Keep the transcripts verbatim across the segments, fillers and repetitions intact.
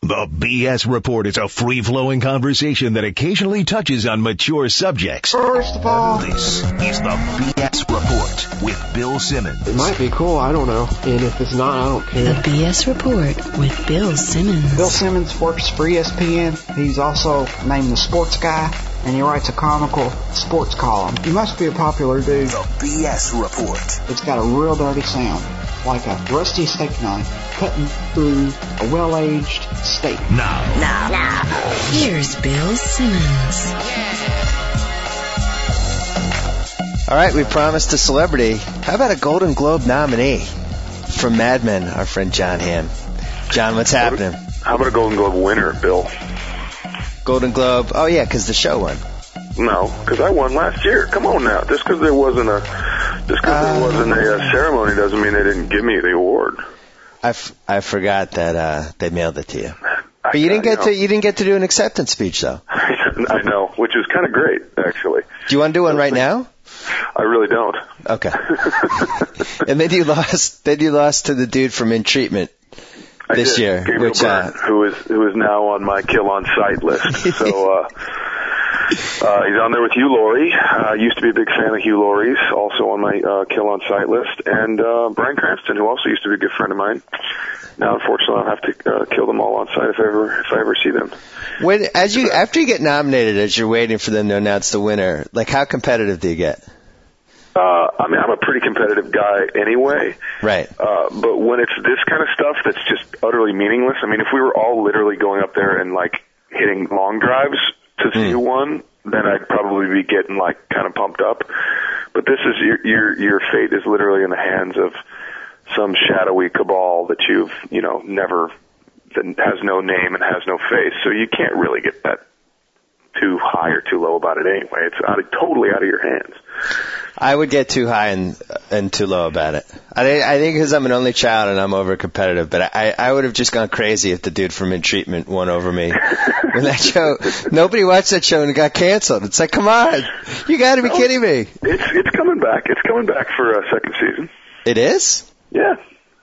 The B S Report is a free-flowing conversation that occasionally touches on mature subjects. First of all, this is the B S Report with Bill Simmons. It might be cool, I don't know. And if it's not, I don't care. The B S Report with Bill Simmons. Bill Simmons works for E S P N. He's also named the Sports Guy, and he writes a comical sports column. He must be a popular dude. The B S Report. It's got a real dirty sound, like a rusty steak knife cutting through a well-aged steak. Now. Now. Now. Here's Bill Simmons. All right, we promised a celebrity. How about a Golden Globe nominee from Mad Men, our friend John Hamm? John, what's happening? How about a Golden Globe winner, Bill? Golden Globe? Oh, yeah, because the show won. No, because I won last year. Come on now. Just because there wasn't a just because uh, there wasn't a, a ceremony doesn't mean they didn't give me the award. I, f- I forgot that uh, they mailed it to you. But you didn't get to you didn't get to do an acceptance speech though. I know, which is kind of great actually. Do you want to do one right now? I really don't. Okay. And then you lost. Then you lost to the dude from In Treatment this I did. year, Gabriel which Byrne, uh, who is who is now on my kill on sight list. So. uh Uh, he's on there with Hugh Laurie. I uh, used to be a big fan of Hugh Laurie's, also on my uh, kill on sight list, and uh, Bryan Cranston, who also used to be a good friend of mine. Now, unfortunately, I'll have to uh, kill them all on sight if I ever if I ever see them. When as you after you get nominated, as you're waiting for them to announce the winner, like how competitive do you get? Uh, I mean, I'm a pretty competitive guy anyway. Right. Uh, but when it's this kind of stuff that's just utterly meaningless, I mean, if we were all literally going up there and like hitting long drives to see who won, then I'd probably be getting like kind of pumped up. But this is your your your fate is literally in the hands of some shadowy cabal that you've you know never that has no name and has no face. So you can't really get that too high or too low about it anyway. It's out of, totally out of your hands. I would get too high and and too low about it. I, I think because I'm an only child and I'm over competitive, but I, I would have just gone crazy if the dude from In Treatment won over me. When that show, nobody watched that show and it got canceled. It's like, come on, you got to be no, kidding me. It's it's coming back. It's coming back for a second season. It is? Yeah.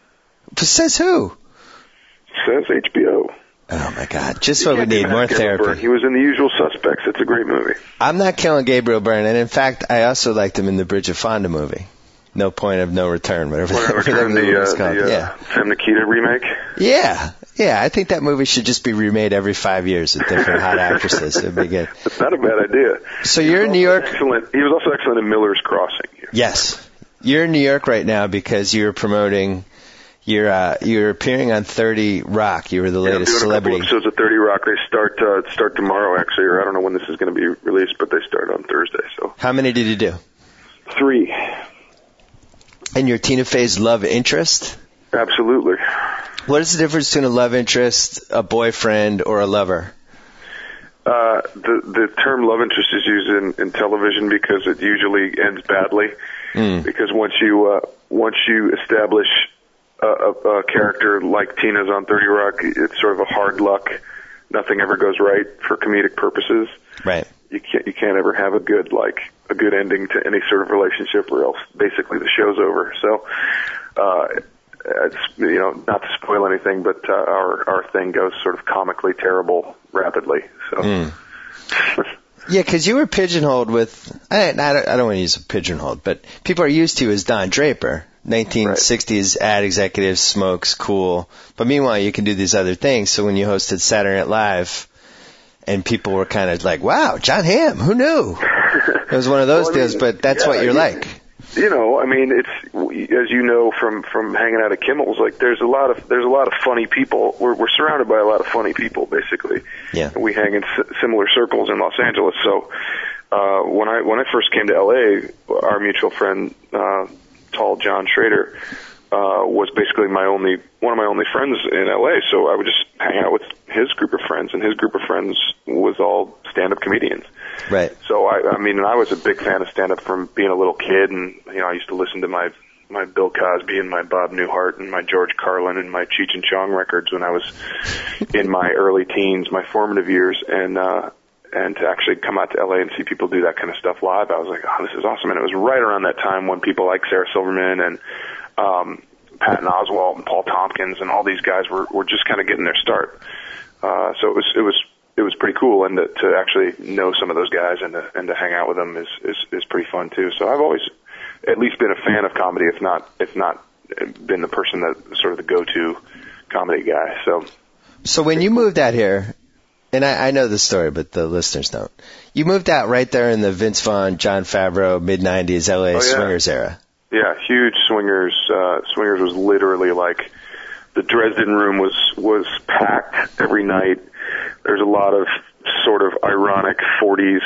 Says who? Says H B O. Oh, my God. Just what we need, more therapy. Byrne. He was in The Usual Suspects. It's a great movie. I'm not killing Gabriel Byrne. And, in fact, I also liked him in the Bridget Fonda movie. No Point of No Return, whatever, whatever that movie the, was uh, called. The, uh, yeah. Sam Nikita remake? Yeah. Yeah, I think that movie should just be remade every five years with different hot actresses. It would be good. That's not a bad idea. So you're in New York. Excellent. He was also excellent in Miller's Crossing. Yes. You're in New York right now because you're promoting... You're uh, you're appearing on thirty Rock. You were the yeah, latest I'm doing celebrity. A couple episodes of thirty Rock. They start uh, start tomorrow, actually, or I don't know when this is going to be released, but they start on Thursday. So. How many did you do? Three. And your Tina Fey's love interest? Absolutely. What is the difference between a love interest, a boyfriend, or a lover? Uh, the the term love interest is used in, in television because it usually ends badly. Mm. Because once you uh, once you establish A, a, a character like Tina's on thirty Rock, it's sort of a hard luck. Nothing ever goes right for comedic purposes. Right. You can't you can't ever have a good like a good ending to any sort of relationship, or else basically the show's over. So, uh, it's you know not to spoil anything, but uh, our our thing goes sort of comically terrible rapidly. So. Mm. Yeah, because you were pigeonholed with I, I don't, I don't want to use a pigeonholed, but people are used to you as Don Draper. nineteen sixties right. Ad executive, smokes, cool. But meanwhile, you can do these other things. So when you hosted Saturday Night Live, and people were kind of like, wow, John Hamm, who knew? It was one of those well, deals, I mean, but that's yeah, what you're you, like. You know, I mean, it's, as you know from, from hanging out at Kimmel's, like, there's a lot of, there's a lot of funny people. We're, we're surrounded by a lot of funny people, basically. Yeah. And we hang in s- similar circles in Los Angeles. So, uh, when I, when I first came to L A, our mutual friend, uh, tall John Schrader, uh, was basically my only, one of my only friends in L A, so I would just hang out with his group of friends, and his group of friends was all stand-up comedians. Right. So, I, I mean, I was a big fan of stand-up from being a little kid, and, you know, I used to listen to my, my Bill Cosby and my Bob Newhart and my George Carlin and my Cheech and Chong records when I was in my early teens, my formative years, and, uh, and to actually come out to L A and see people do that kind of stuff live, I was like, oh, this is awesome. And it was right around that time when people like Sarah Silverman and um, Patton Oswalt and Paul Tompkins and all these guys were, were just kind of getting their start. Uh, so it was, it was, it was pretty cool, and to, to actually know some of those guys and to, and to hang out with them is, is, is pretty fun too. So I've always at least been a fan of comedy, if not, if not been the person that sort of the go-to comedy guy. So, so when you moved out here, and I, I know the story, but the listeners don't. You moved out right there in the Vince Vaughn, Jon Favreau, mid nineties L A oh, yeah. swingers era. Yeah, huge swingers. Uh, swingers was literally like the Dresden Room was was packed every night. There's a lot of sort of ironic forties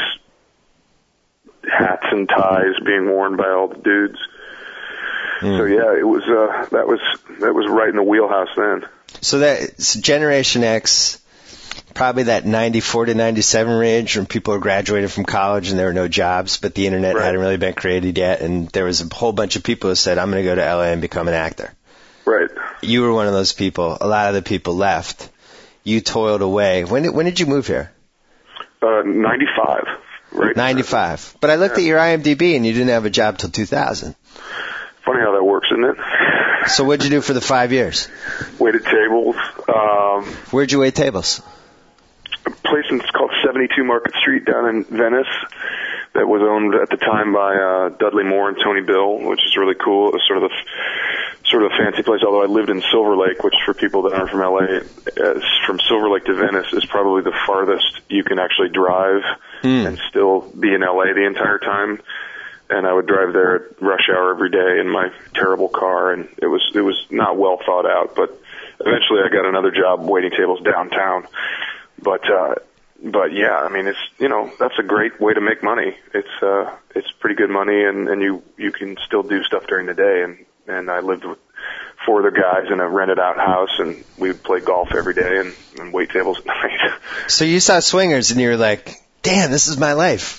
hats and ties being worn by all the dudes. Mm. So yeah, it was uh, that was that was right in the wheelhouse then. So that's Generation X. Probably that ninety-four to ninety-seven range when people were graduated from college and there were no jobs, but the internet right. hadn't really been created yet, and there was a whole bunch of people who said, I'm going to go to L A and become an actor. Right. You were one of those people. A lot of the people left. You toiled away. When did, when did you move here? Uh, ninety-five. Right. ninety-five. But I looked yeah. at your I M D B and you didn't have a job till two thousand. Funny how that works, isn't it? So what'd you do for the five years? Waited tables. Um, Where'd you wait tables? A place in, it's called seventy-two Market Street down in Venice that was owned at the time by uh, Dudley Moore and Tony Bill, which is really cool. It was sort of a, sort of a fancy place, although I lived in Silver Lake, which for people that aren't from L A, uh, from Silver Lake to Venice is probably the farthest you can actually drive mm. and still be in L A the entire time. And I would drive there at rush hour every day in my terrible car, and it was it was not well thought out, but eventually I got another job waiting tables downtown. But, uh, but yeah, I mean, it's, you know, that's a great way to make money. It's, uh, it's pretty good money, and, and you, you can still do stuff during the day. And, and I lived with four other guys in a rented out house, and we would play golf every day and, and wait tables at night. So you saw swingers and you were like, damn, this is my life.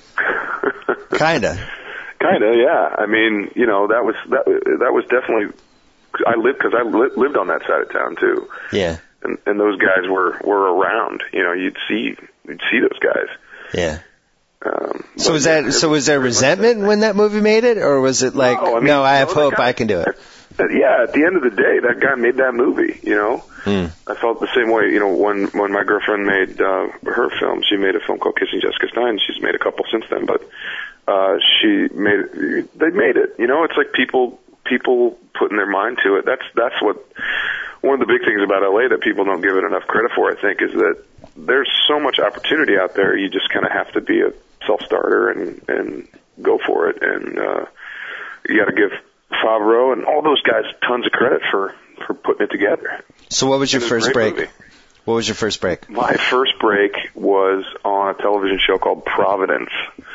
Kinda. Kinda, yeah. I mean, you know, that was, that, that was definitely, I lived, cause I li- lived on that side of town too. Yeah. And, and those guys were, were around. You know, you'd see you'd see those guys. Yeah. Um, so was that so was there resentment when that movie made it, or was it like, no, I, mean, no, I have no, hope guy, I can do it? Uh, yeah, at the end of the day, that guy made that movie. You know, mm. I felt the same way. You know, when when my girlfriend made uh, her film, she made a film called Kissing Jessica Stein. She's made a couple since then, but uh, she made it, they made it. You know, it's like people people putting their mind to it. That's that's what. One of the big things about L A that people don't give it enough credit for, I think, is that there's so much opportunity out there. You just kind of have to be a self-starter and, and go for it. And uh, you got to give Favreau and all those guys tons of credit for, for putting it together. So what was your first break? Movie. What was your first break? My first break was on a television show called Providence,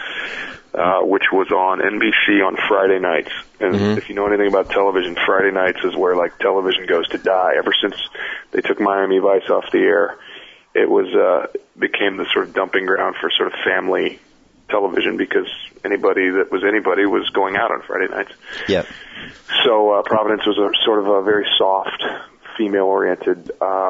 uh, which was on N B C on Friday nights. And mm-hmm. if you know anything about television, Friday nights is where, like, television goes to die. Ever since they took Miami Vice off the air, it was, uh, became the sort of dumping ground for sort of family television because anybody that was anybody was going out on Friday nights. Yep. So, uh, Providence was a sort of a very soft, female-oriented, uh,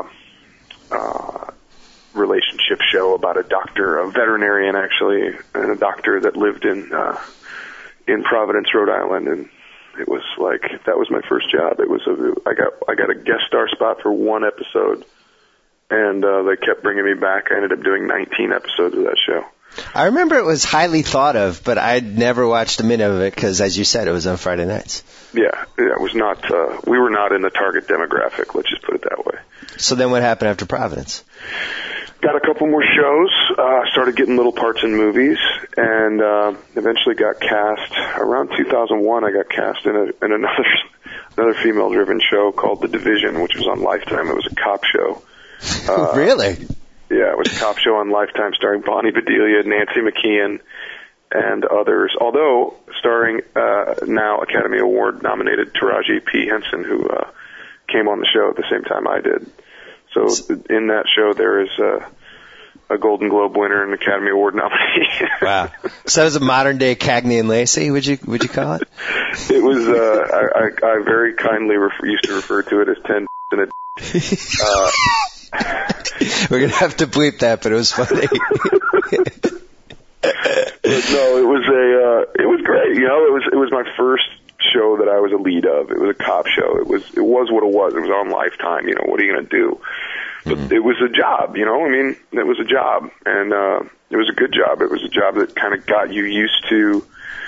uh, relationship show about a doctor, a veterinarian actually, and a doctor that lived in, uh, in Providence, Rhode Island, and it was like, that was my first job. It was a, I got, I got a guest star spot for one episode, and, uh, they kept bringing me back. I ended up doing nineteen episodes of that show. I remember it was highly thought of, but I'd never watched a minute of it because, as you said, it was on Friday nights. Yeah, yeah, it was not, uh, we were not in the target demographic, let's just put it that way. So then what happened after Providence? Got a couple more shows, uh, started getting little parts in movies, and uh, eventually got cast. Around two thousand one, I got cast in, a, in another another female-driven show called The Division, which was on Lifetime. It was a cop show. Uh, really? Yeah, it was a cop show on Lifetime starring Bonnie Bedelia, Nancy McKeon, and others. Although starring uh, now Academy Award-nominated Taraji P. Henson, who uh, came on the show at the same time I did. So in that show, there is a, a Golden Globe winner and Academy Award nominee. Wow! So that was a modern day Cagney and Lacey. Would you would you call it? It was. Uh, I, I, I very kindly refer, used to refer to it as ten and a. Uh, We're gonna have to bleep that, but it was funny. But no, it was a. Uh, it was great. You know, it was it was my first show that I was a lead of. It was a cop show. It was it was what it was. It was on Lifetime. You know, what are you gonna do? but mm-hmm. it was a job, you know. I mean, it was a job, and uh, it was a good job. It was a job that kind of got you used to.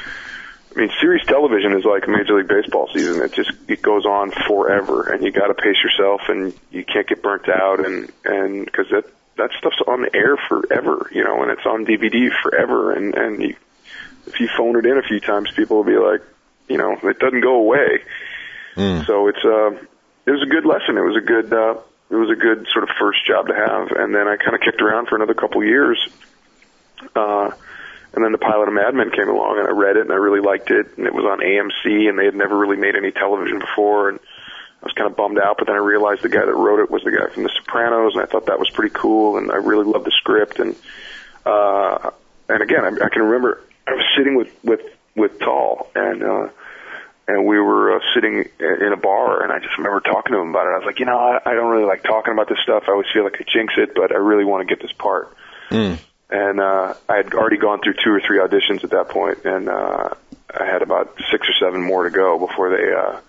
I mean, series television is like Major League Baseball season. It just it goes on forever, and you got to pace yourself, and you can't get burnt out, and and because that that stuff's on the air forever, you know, and it's on D V D forever, and and you, if you phone it in a few times, people will be like, you know, it doesn't go away. Mm. So it's uh, it was a good lesson. It was a good uh, it was a good sort of first job to have, and then I kind of kicked around for another couple years. Uh. And then the pilot of Mad Men came along, and I read it, and I really liked it. And it was on A M C, and they had never really made any television before. And I was kind of bummed out, but then I realized the guy that wrote it was the guy from The Sopranos, and I thought that was pretty cool. And I really loved the script. And uh, and again, I, I can remember I was sitting with with with Tall, and uh, and we were uh, sitting in a bar, and I just remember talking to him about it. I was like, you know, I, I don't really like talking about this stuff. I always feel like I jinx it, but I really want to get this part. Mm. And uh, I had already gone through two or three auditions at that point, and uh, I had about six or seven more to go before they uh,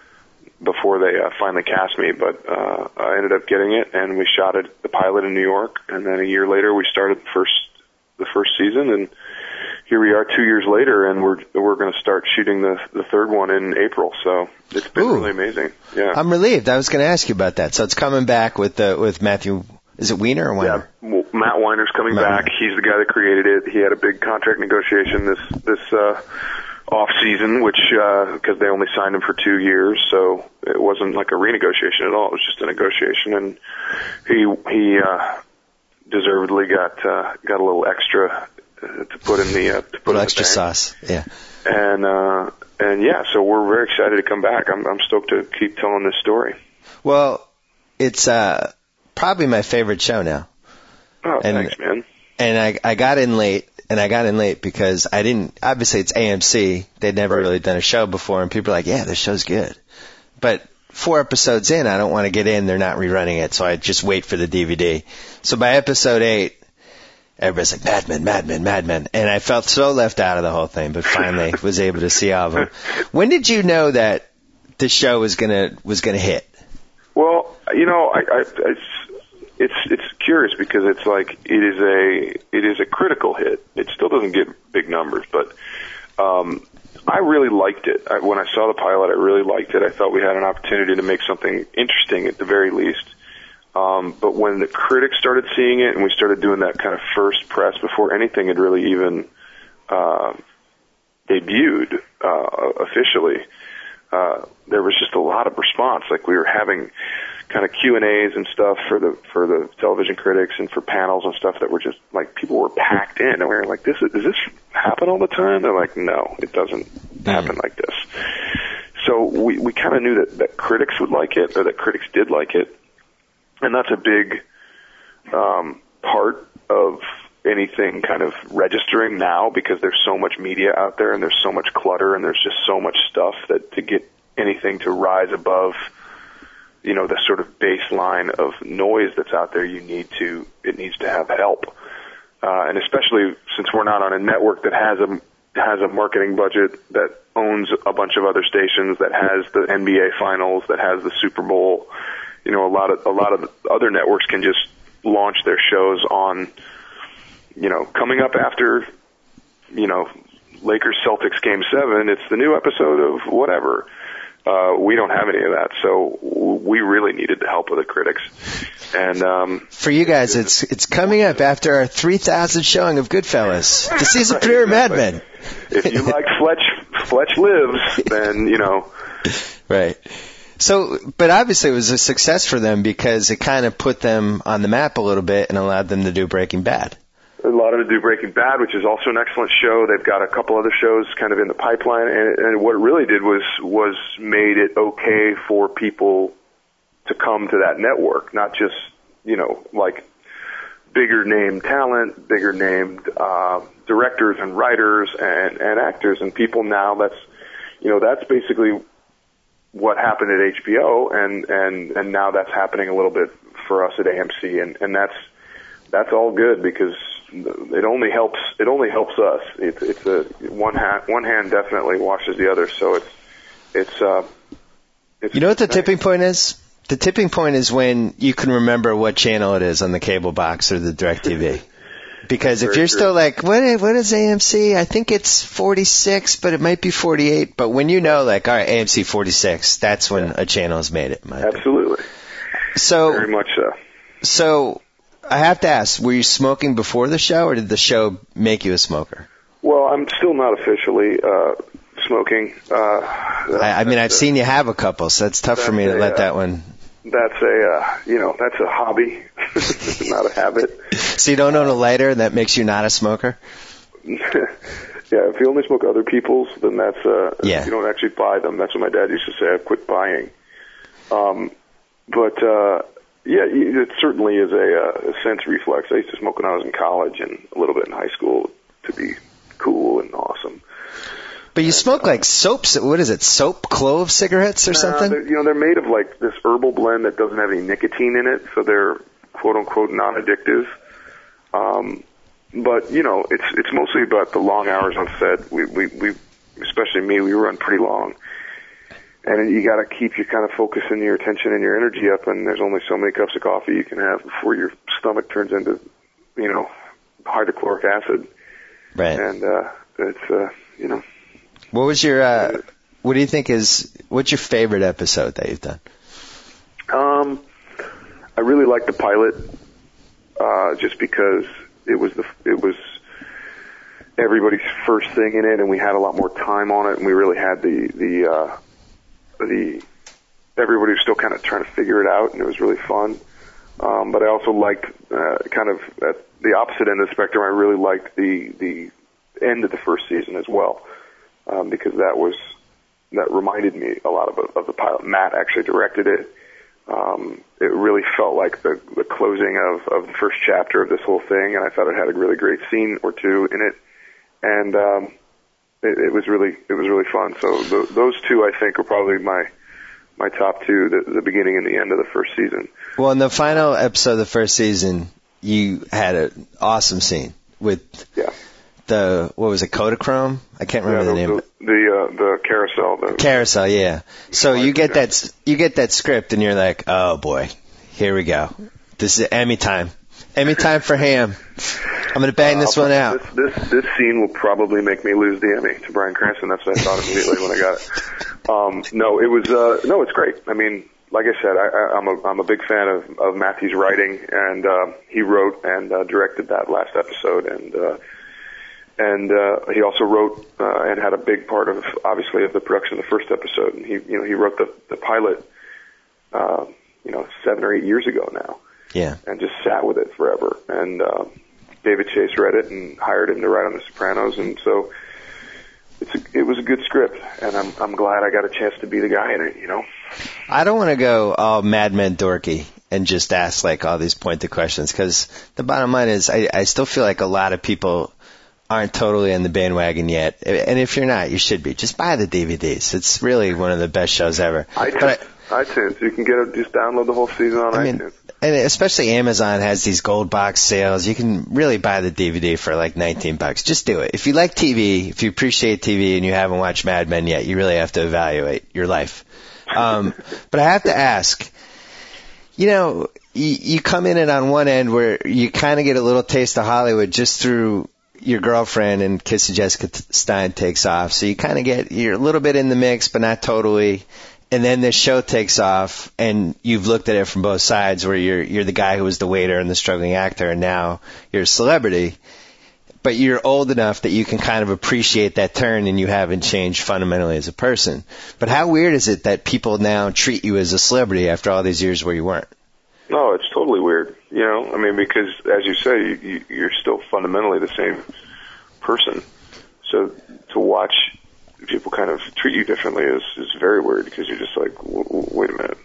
before they uh, finally cast me. But uh, I ended up getting it, and we shot it, the pilot in New York, and then a year later we started the first the first season, and here we are two years later, and we're we're going to start shooting the the third one in April. So it's been Ooh. really amazing. Yeah, I'm relieved. I was going to ask you about that. So it's coming back with the with Matthew. Is it Weiner or Weiner? Yeah, well, Matt Weiner's coming Matt back. Weiner. He's the guy that created it. He had a big contract negotiation this this uh, off season, which because uh, they only signed him for two years, so it wasn't like a renegotiation at all. It was just a negotiation, and he he uh, deservedly got uh, got a little extra uh, to put in the uh, to put a little in extra the sauce. Yeah, and uh, and yeah, so we're very excited to come back. I'm I'm stoked to keep telling this story. Well, it's uh. probably my favorite show now. Oh, and, thanks, man. And I, I got in late, and I got in late because I didn't, obviously it's A M C. They'd never right. really done a show before, and people are like, yeah, this show's good. But four episodes in, I don't want to get in. They're not rerunning it, so I just wait for the D V D. So by episode eight, everybody's like, Mad Men, Mad Men, Mad Men. And I felt so left out of the whole thing, but finally was able to see all of them. When did you know that the show was gonna was gonna hit? Well, you know, I, I, it's it's it's curious because it's like it is a it is a critical hit. It still doesn't get big numbers, but um, I really liked it. I, when I saw the pilot, I really liked it. I thought we had an opportunity to make something interesting at the very least. Um, but when the critics started seeing it and we started doing that kind of first press before anything had really even uh, debuted uh, officially, uh, there was just a lot of response. Like we were having kind of Q and A's and stuff for the for the television critics and for panels and stuff that were just like people were packed in, and we were like, "This is, does this happen all the time?" They're like, "No, it doesn't happen like this." So we we kind of knew that that critics would like it, or that critics did like it, and that's a big um, part of anything kind of registering now because there's so much media out there and there's so much clutter and there's just so much stuff that to get anything to rise above, you know, the sort of baseline of noise that's out there, you need to, it needs to have help. Uh, and especially since we're not on a network that has a, has a marketing budget, that owns a bunch of other stations, that has the N B A finals, that has the Super Bowl, you know, a lot of, a lot of other networks can just launch their shows on, you know, coming up after, you know, Lakers Celtics game seven, it's the new episode of whatever. Uh, we don't have any of that, so we really needed the help of the critics. And um, for you guys, it's it's coming up after our three thousandth showing of Goodfellas, the season premiere of Mad Men. If you like Fletch, Fletch Lives, then you know. Right. So, but obviously it was a success for them because it kind of put them on the map a little bit and allowed them to do Breaking Bad. A lot of them do Breaking Bad, which is also an excellent show. They've got a couple other shows kind of in the pipeline, and, and what it really did was was made it okay for people to come to that network, not just, you know, like bigger name talent, bigger named uh, directors and writers and, and actors and people. Now that's, you know, that's basically what happened at H B O, and and and now that's happening a little bit for us at A M C, and and that's that's all good because it only helps. It only helps us. It's it's a one hand. One hand definitely washes the other. So it's it's. Uh, it's you know what the nice. tipping point is? The tipping point is when you can remember what channel it is on the cable box or the DirecTV. Because if you're still like, what, what is A M C? I think it's forty-six, but it might be forty-eight. But when you know, like, all right, A M C forty-six, that's when a channel has made it. Absolutely. So, very much so. So, I have to ask, were you smoking before the show, or did the show make you a smoker? Well, I'm still not officially uh, smoking. Uh, I, I mean, I've a, seen you have a couple, so it's tough for me to a, let that one... That's a, uh, you know, that's a hobby, not a habit. So you don't own a lighter, and that makes you not a smoker? Yeah, if you only smoke other people's, then that's, uh, yeah. you don't actually buy them. That's what my dad used to say, I've quit buying. Um, but, uh, yeah, it certainly is a, a sense reflex. I used to smoke when I was in college and a little bit in high school to be cool and awesome. But you smoke like soaps, what is it, soap clove cigarettes or uh, something? You know, they're made of like this herbal blend that doesn't have any nicotine in it, so they're quote unquote non-addictive. Um, but, you know, it's it's mostly about the long hours on set. We, we, we especially me, we run pretty long. And you got to keep your kind of focus and your attention and your energy up, and there's only so many cups of coffee you can have before your stomach turns into, you know, hydrochloric acid. Right. And uh, it's, uh, you know. What was your, uh, what do you think is, what's your favorite episode that you've done? Um, I really liked the pilot, uh, just because it was the, it was everybody's first thing in it, and we had a lot more time on it, and we really had the, the, uh, the, everybody was still kind of trying to figure it out, and it was really fun. Um, but I also liked, uh, kind of at the opposite end of the spectrum, I really liked the, the end of the first season as well. Um, because that was, that reminded me a lot of, of the pilot. Matt actually directed it. Um, it really felt like the, the closing of, of the first chapter of this whole thing, and I thought it had a really great scene or two in it. And, um, it, it was really, it was really fun. So the, those two, I think, are probably my, my top two, the, the beginning and the end of the first season. Well, in the final episode of the first season, you had an awesome scene with, yeah. The, what was it, Kodachrome? I can't remember yeah, the, the name. The, the, uh, the carousel. The carousel, yeah. So you get that, you get that script and you're like, oh boy, here we go. This is Emmy time. Emmy time for Ham. I'm going to bang uh, this one out. This, this, this scene will probably make me lose the Emmy to Bryan Cranston. That's what I thought immediately when I got it. Um, no, it was, uh, no, it's great. I mean, like I said, I, I, I'm a, I'm a big fan of, of Matthew's writing, and, uh, he wrote and, uh, directed that last episode, and, uh, And uh, he also wrote uh, and had a big part of, obviously, of the production of the first episode. And he, you know, he wrote the, the pilot, uh, you know, seven or eight years ago now. Yeah. And just sat with it forever. And uh, David Chase read it and hired him to write on The Sopranos. And so it's a, it was a good script. And I'm I'm glad I got a chance to be the guy in it. You know. I don't want to go all Mad Men dorky and just ask like all these pointed questions, because the bottom line is I, I still feel like a lot of people aren't totally in the bandwagon yet. And if you're not, you should be. Just buy the D V Ds. It's really one of the best shows ever. iTunes. But I, iTunes. You can get it, just download the whole season on I mean, iTunes. And especially Amazon has these gold box sales. You can really buy the D V D for like nineteen bucks. Just do it. If you like T V, if you appreciate T V and you haven't watched Mad Men yet, you really have to evaluate your life. Um, but I have to ask, you know, you, you come in it on one end where you kind of get a little taste of Hollywood just through your girlfriend, and Kiss of Jessica Stein takes off. So you kind of get, you're a little bit in the mix, but not totally. And then this show takes off, and you've looked at it from both sides, where you're you're the guy who was the waiter and the struggling actor, and now you're a celebrity. But you're old enough that you can kind of appreciate that turn, and you haven't changed fundamentally as a person. But how weird is it that people now treat you as a celebrity after all these years where you weren't? No, it's totally weird. You know, I mean, because as you say, you, you, you're still fundamentally the same person. So to watch people kind of treat you differently is, is very weird, because you're just like, w- w- wait a minute.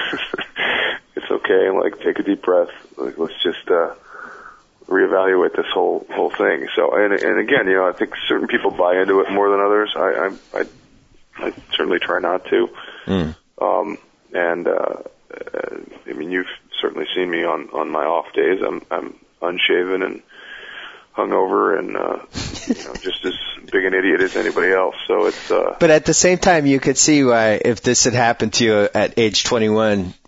It's okay. Like, take a deep breath. Like, let's just, uh, reevaluate this whole, whole thing. So, and, and again, you know, I think certain people buy into it more than others. I, I, I, I certainly try not to. Mm. Um, and, uh, uh, I mean, you've certainly seen me on, on my off days. I'm, I'm unshaven and hungover and, uh, you know, just as big an idiot as anybody else. So it's, uh. But at the same time, you could see why, if this had happened to you at age twenty-one,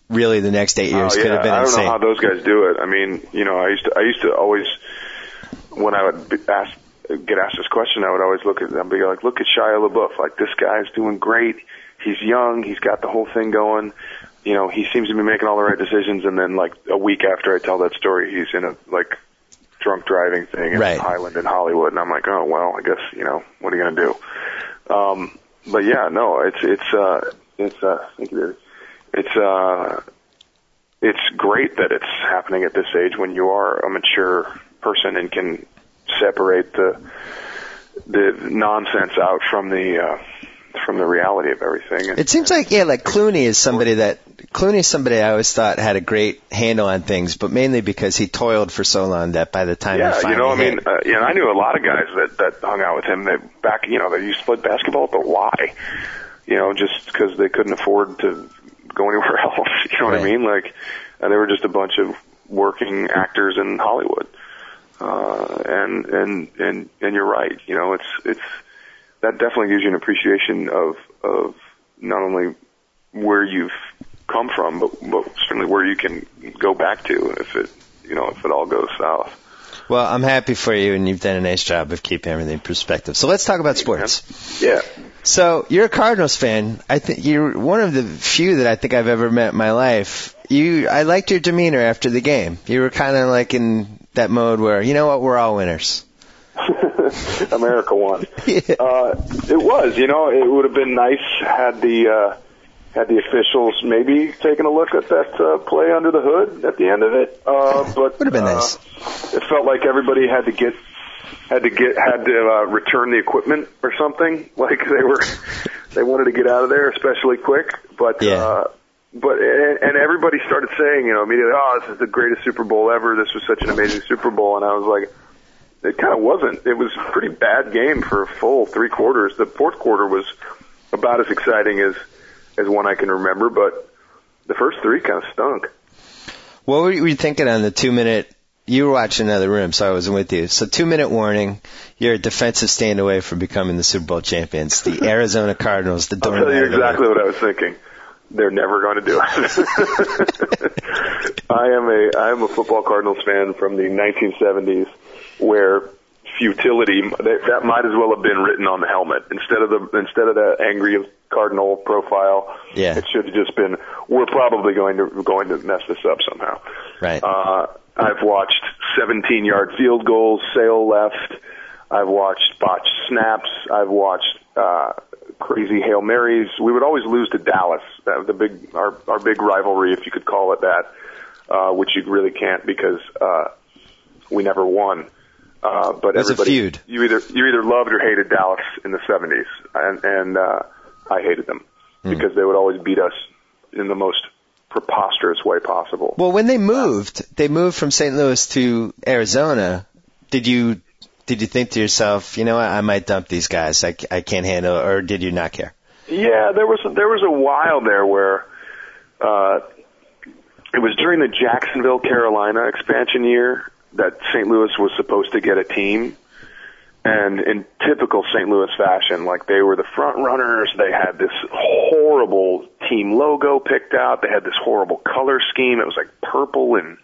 really the next eight years oh, yeah. could have been I don't insane. know how those guys do it. I mean, you know, I used to, I used to always, when I would be ask, get asked this question, I would always look at them, be like, look at Shia LaBeouf. Like, this guy's doing great. He's young. He's got the whole thing going. You know, he seems to be making all the right decisions. And then, like, a week after I tell that story, he's in a, like, drunk driving thing in right. Highland in Hollywood. And I'm like, oh, well, I guess, you know, what are you going to do? Um, but yeah, no, it's, it's, uh, it's, uh, thank you, baby. It's, uh, it's great that it's happening at this age when you are a mature person and can separate the, the nonsense out from the, uh, from the reality of everything. And, it seems like, yeah, like Clooney is somebody that, Clooney is somebody I always thought had a great handle on things, but mainly because he toiled for so long that by the time yeah, he finally you know, I hit, mean, uh, you know, I knew a lot of guys that, that hung out with him that back, you know, that used to play basketball, but why? You know, just because they couldn't afford to go anywhere else. You know right. what I mean? Like, uh, they were just a bunch of working actors in Hollywood. Uh, and, and, and, and you're right. You know, it's, it's, that definitely gives you an appreciation of, of not only where you've come from, but, but certainly where you can go back to if it, you know, if it all goes south. Well, I'm happy for you, and you've done a nice job of keeping everything in perspective. So let's talk about sports. Yeah. So you're a Cardinals fan. I think you're one of the few that I think I've ever met in my life. You, I liked your demeanor after the game. You were kind of like in that mode where, you know what, we're all winners. America won. Yeah. Uh, it was, you know, it would have been nice had the, uh, had the officials maybe taken a look at that uh, play under the hood at the end of it. Uh, but would have been uh, nice. It felt like everybody had to get had to get had to uh, return the equipment or something. Like they were they wanted to get out of there, especially quick. But yeah. uh, but and, and everybody started saying, you know, immediately, oh, this is the greatest Super Bowl ever. This was such an amazing Super Bowl, and I was like, it kind of wasn't. It was a pretty bad game for a full three quarters. The fourth quarter was about as exciting as. as one I can remember, but the first three kind of stunk. What were you thinking on the two-minute? You were watching another room, so I wasn't with you. So two-minute warning, you're a defensive stand away from becoming the Super Bowl champions. The Arizona Cardinals, the I'll doormat. tell you exactly what I was thinking. They're never going to do it. I am a I am a football Cardinals fan from the nineteen seventies where futility, that might as well have been written on the helmet instead of the instead of the angry Cardinal profile. Yeah. It should have just been, we're probably going to going to mess this up somehow. Right. Uh, I've watched seventeen-yard field goals sail left. I've watched botched snaps. I've watched uh, crazy Hail Marys. We would always lose to Dallas, that was the big our our big rivalry, if you could call it that, uh, which you really can't because uh, we never won. Uh, but There's everybody, a feud. you either you either loved or hated Dallas in the seventies, and and uh, I hated them hmm. because they would always beat us in the most preposterous way possible. Well, when they moved, they moved from Saint Louis to Arizona. Did you did you think to yourself, you know what, I might dump these guys. I, I can't handle it, or did you not care? Yeah, there was there was a while there where uh, it was during the Jacksonville, Carolina expansion year that Saint Louis was supposed to get a team, and in typical Saint Louis fashion, like they were the front runners, they had this horrible team logo picked out, they had this horrible color scheme, it was like purple and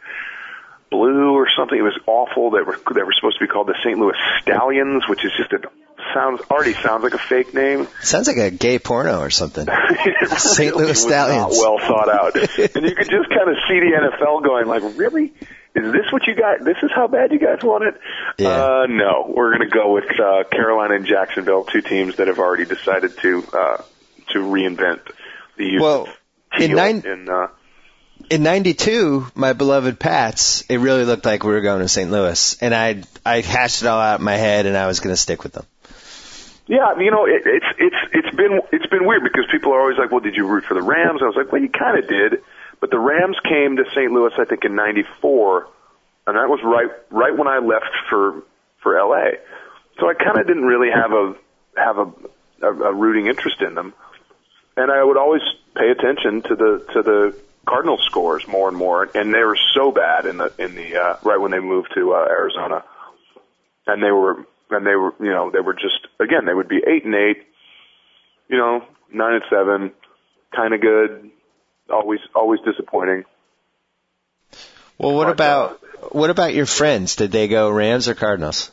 blue or something, it was awful. They were they were supposed to be called the Saint Louis Stallions, which is just a sounds already sounds like a fake name. Sounds like a gay porno or something. Saint Louis Stallions. Not well thought out, and you could just kind of see the N F L going like, really? Is this what you got? This is how bad you guys want it? Yeah. Uh, no, we're going to go with uh, Carolina and Jacksonville, two teams that have already decided to uh, to reinvent the use well, of teal in nine, in, uh, in ninety-two, my beloved Pats, it really looked like we were going to Saint Louis, and I I hashed it all out in my head, and I was going to stick with them. Yeah, you know, it, it's it's it's been it's been weird because people are always like, well, did you root for the Rams? I was like, well, you kind of did. But the Rams came to Saint Louis, I think, in ninety-four, and that was right right when I left for for L A. So I kind of didn't really have a have a, a, a rooting interest in them, and I would always pay attention to the to the Cardinals scores more and more, and they were so bad in the in the uh, right when they moved to uh, Arizona, and they were and they were you know they were just again they would be eight and eight, you know nine and seven, kind of good. always always disappointing. Well, what But, about uh, what about your friends? Did they go Rams or Cardinals?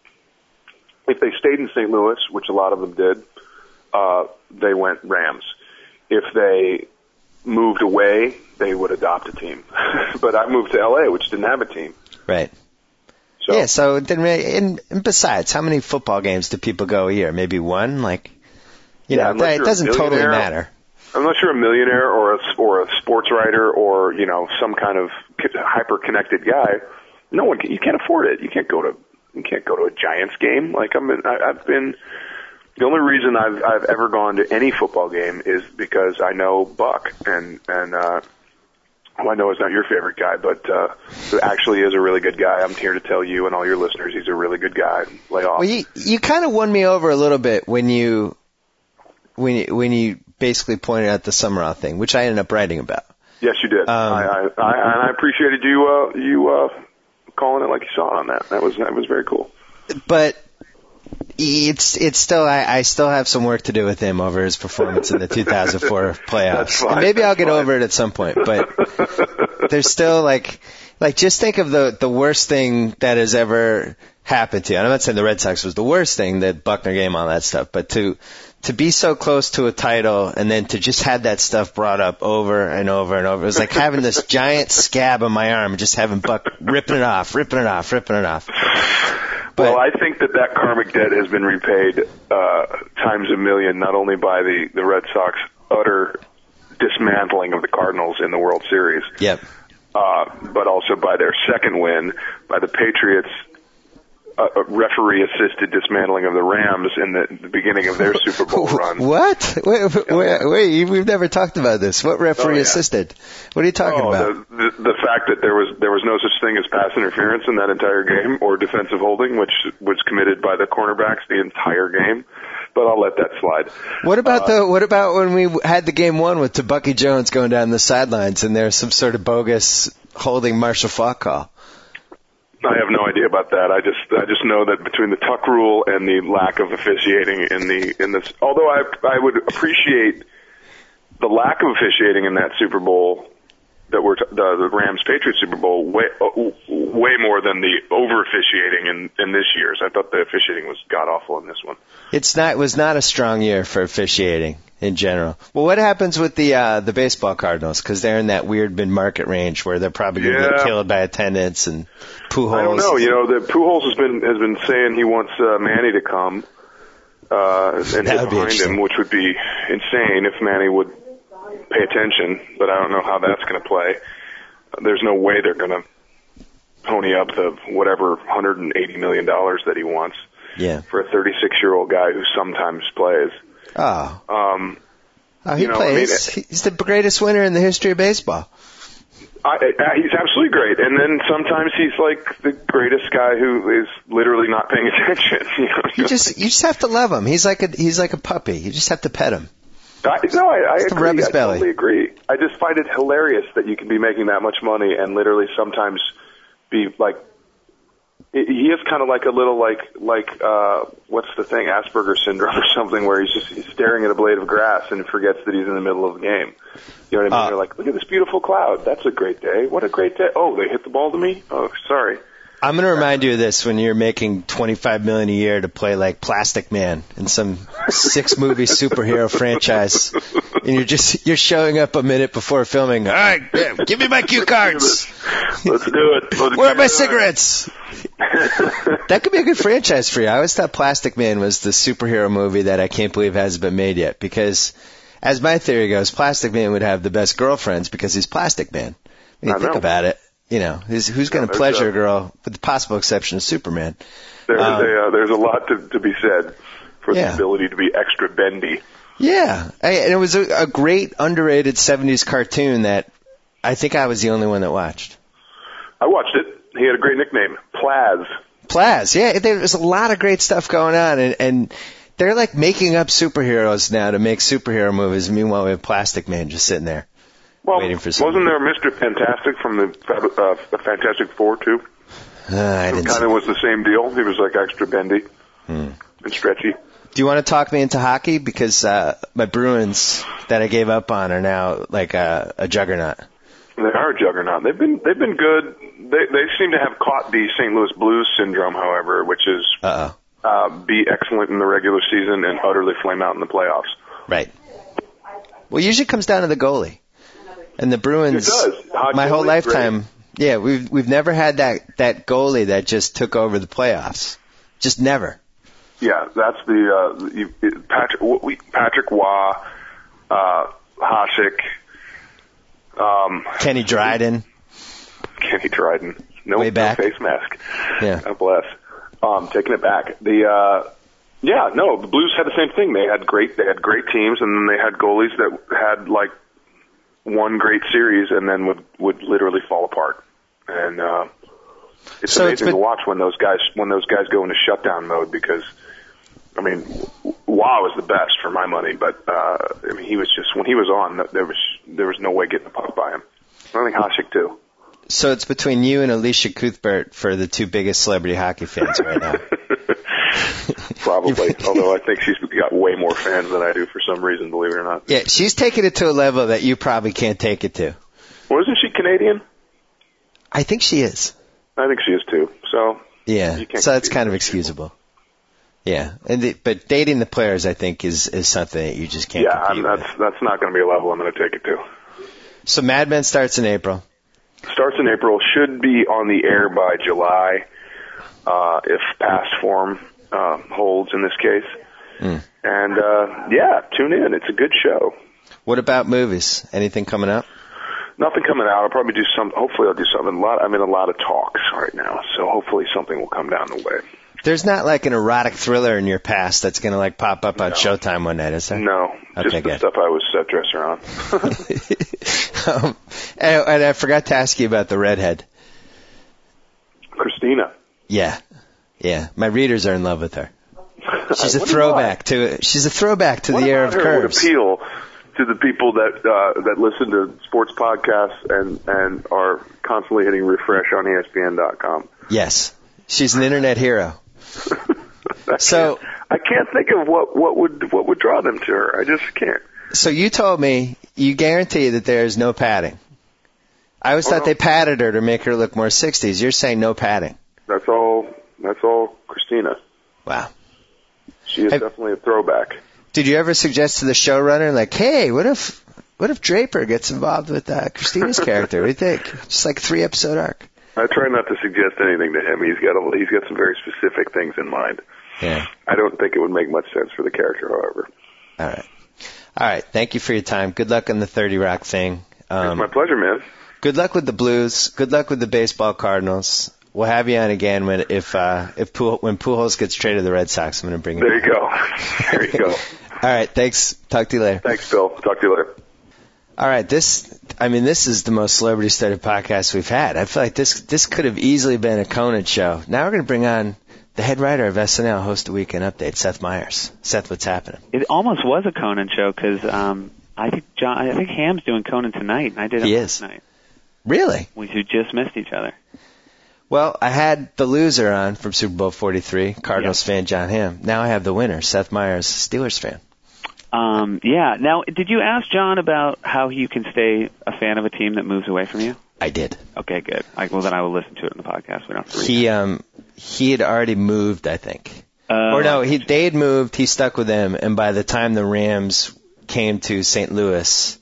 If they stayed in Saint Louis, which a lot of them did, uh, they went Rams. If they moved away, they would adopt a team. But I moved to L A, which didn't have a team. Right. So, Yeah. So it didn't really, and, and besides, how many football games do people go a year? Maybe one. Like, you Yeah, know, unless that, it you're a doesn't totally millionaire. matter. Unless you're a millionaire or a, or a sports writer or, you know, some kind of hyper-connected guy, no one can, you can't afford it. You can't go to you can't go to a Giants game. Like I'm, in, I, I've been. The only reason I've I've ever gone to any football game is because I know Buck and and uh, well, I know he's not your favorite guy, but uh, who actually is a really good guy. I'm here to tell you and all your listeners he's a really good guy. Lay off. Well, you you kind of won me over a little bit when you when you, when you basically pointed out the Summerall thing, which I ended up writing about. Yes, you did. Um, I, I, I and I appreciated you uh, you uh, calling it like you saw it on that. That was that was very cool. But it's it's still I, I still have some work to do with him over his performance in the two thousand four playoffs. That's fine, And maybe I'll that's get fine. over it at some point. But there's still like like just think of the the worst thing that has ever happened to you. And I'm not saying the Red Sox was the worst thing, the Buckner game, all that stuff, but to to be so close to a title and then to just have that stuff brought up over and over and over. It was like having this giant scab on my arm and just having Buck ripping it off, ripping it off, ripping it off. But, well, I think that that karmic debt has been repaid uh, times a million, not only by the, the Red Sox utter dismantling of the Cardinals in the World Series, Yep. uh, but also by their second win, by the Patriots' uh, referee-assisted dismantling of the Rams in the, the beginning of their Super Bowl run. What? Wait, wait, wait, we've never talked about this. What referee Oh, yeah. assisted? What are you talking oh, about? The, the, the fact that there was there was no such thing as pass interference in that entire game or defensive holding, which was committed by the cornerbacks the entire game. But I'll let that slide. What about uh, the? What about when we had the game one with Bucky Jones going down the sidelines and there's some sort of bogus holding Marshall Faulk call? I have no idea about that. I just I just know that between the tuck rule and the lack of officiating in the in this, although I I would appreciate the lack of officiating in that Super Bowl that we're t- the, the Rams Patriots Super Bowl way uh, way more than the over officiating in in this year's. I thought the officiating was god awful in this one. It's not. It was not a strong year for officiating in general. Well, what happens with the uh, the baseball Cardinals? Because they're in that weird mid market range where they're probably going to Yeah. get killed by attendance and Pujols. I don't know. You know, the Pujols has been has been saying he wants uh, Manny to come uh, and hit That would be behind interesting. him, which would be insane if Manny would pay attention. But I don't know how that's going to play. There's no way they're going to pony up the whatever one hundred eighty million dollars that he wants Yeah. for a thirty-six year old guy who sometimes plays. Oh. Um, Oh, he you know, I mean, plays. He's the greatest winner in the history of baseball. I, I, he's absolutely great, and then sometimes he's like the greatest guy who is literally not paying attention. You know, You just you just have to love him. He's like a he's like a puppy. You just have to pet him. I, no, I, I Just to agree. rub his I belly. totally agree. I just find it hilarious that you can be making that much money and literally sometimes be like, he is kind of like a little like like uh what's the thing, Asperger's syndrome or something, where he's just he's staring at a blade of grass and forgets that he's in the middle of the game. You know what I mean? Uh, You're like, look at this beautiful cloud. That's a great day. What a great day. Oh, they hit the ball to me? Oh, sorry. I'm going to remind you of this when you're making twenty-five million dollars a year to play like Plastic Man in some six movie superhero franchise, and you're just you're showing up a minute before filming. All right, yeah, give me my cue cards. Let's do it. Let's Where are my do it. cigarettes? That could be a good franchise for you. I always thought Plastic Man was the superhero movie that I can't believe hasn't been made yet, because as my theory goes, Plastic Man would have the best girlfriends because he's Plastic Man. When you I think know. about it, you know, who's, who's going to there's pleasure a- a girl, with the possible exception of Superman? There's Um, a uh, there's a lot to to be said for Yeah. the ability to be extra bendy. Yeah, I, and it was a, a great underrated seventies cartoon that I think I was the only one that watched. I watched it. He had a great nickname, Plaz. Plaz, yeah, there was a lot of great stuff going on, and, and they're like making up superheroes now to make superhero movies. Meanwhile, we have Plastic Man just sitting there. Well, Waiting for something. wasn't there Mister Fantastic from the uh, the Fantastic Four too? Uh, I didn't. Kind See, of was the same deal. He was like extra bendy Hmm. and stretchy. Do you want to talk me into hockey? Because uh, my Bruins that I gave up on are now like a, a juggernaut. They are a juggernaut. They've been they've been good. They they seem to have caught the Saint Louis Blues syndrome, however, which is Uh-oh. uh, be excellent in the regular season and utterly flame out in the playoffs. Right. Well, it usually comes down to the goalie. And the Bruins, It does. Hot my whole goalie, lifetime, yeah, we've we've never had that, that goalie that just took over the playoffs. Just never. Yeah, that's the uh, you, it, Patrick we, Patrick Waugh, uh, Hasek, um, Kenny Dryden. Kenny Dryden. No, Way no back. face mask. Yeah. God bless. Um, taking it back. The uh, yeah, no, the Blues had the same thing. They had great they had great teams, and then they had goalies that had like one great series and then would would literally fall apart. And uh, it's So amazing it's been- to watch when those guys when those guys go into shutdown mode because. I mean, Waugh was the best for my money, but uh, I mean, he was just when he was on, there was there was no way getting the puck by him. I think Hasek too. So it's between you and Alicia Cuthbert for the two biggest celebrity hockey fans right now. Probably, although I think she's got way more fans than I do for some reason, believe it or not. Yeah, she's taking it to a level that you probably can't take it to. Well, isn't she Canadian? I think she is. I think she is too. So Yeah, You can't so it's compete kind of with those excusable. Yeah, and the, but dating the players, I think, is is something that you just can't yeah, I'm, compete that's with. that's not going to be a level I'm going to take it to. So Mad Men starts in April. Starts in April, should be on the air by July, uh, if past form uh, holds in this case. Mm. And uh, yeah, tune in. It's a good show. What about movies? Anything coming up? Nothing coming out. I'll probably do some. Hopefully, I'll do something. A lot. I'm in a lot of talks right now, so hopefully something will come down the way. There's not like an erotic thriller in your past that's going to like pop up on No. Showtime one night, is there? No, Okay, just the good. stuff I was set dresser on. um, and, and I forgot to ask you about the redhead. Christina. Yeah, yeah. My readers are in love with her. She's a I wonder throwback to. She's a throwback to What the era about of her would curves. appeal to the people that uh, that listen to sports podcasts and and are constantly hitting refresh on E S P N dot com. Yes, she's an internet hero. I So- can't, I can't think of what what would what would draw them to her. I just can't. So you told me you guarantee that there is no padding. I always Oh, thought no. they padded her to make her look more sixties. You're saying no padding. That's all. That's all. Christina. Wow. She is Hey- definitely a throwback. Did you ever suggest to the showrunner, like, hey, what if what if Draper gets involved with uh, Christina's character? What do you think? Just like a three episode arc. I try not to suggest anything to him. He's got a, he's got some very specific things in mind. Yeah. I don't think it would make much sense for the character, however. All right. All right. Thank you for your time. Good luck on the thirty Rock thing. Um, it's my pleasure, man. Good luck with the Blues. Good luck with the baseball Cardinals. We'll have you on again when if uh, if Puj- when Pujols gets traded to the Red Sox. I'm going to bring you. There you go. There you go. All right. Thanks. Talk to you later. Thanks, Bill. Talk to you later. All right. This, I mean, this is the most celebrity-studded podcast we've had. I feel like this this could have easily been a Conan show. Now we're going to bring on the head writer of S N L, host of Weekend Update, Seth Meyers. Seth, what's happening? It almost was a Conan show because um, I think John, I think Ham's doing Conan tonight, and I did it He last is. night. Really? We who just missed each other. Well, I had the loser on from Super Bowl forty-three, Cardinals fan John Hamm. Now I have the winner, Seth Meyers, Steelers fan. Um, yeah. Now, did you ask John about how you can stay a fan of a team that moves away from you? I did. Okay, good. I, well, then I will listen to it in the podcast. We don't have to read He it. um he had already moved, I think. Uh, Or no, he they had moved. He stuck with them, and by the time the Rams came to Saint Louis,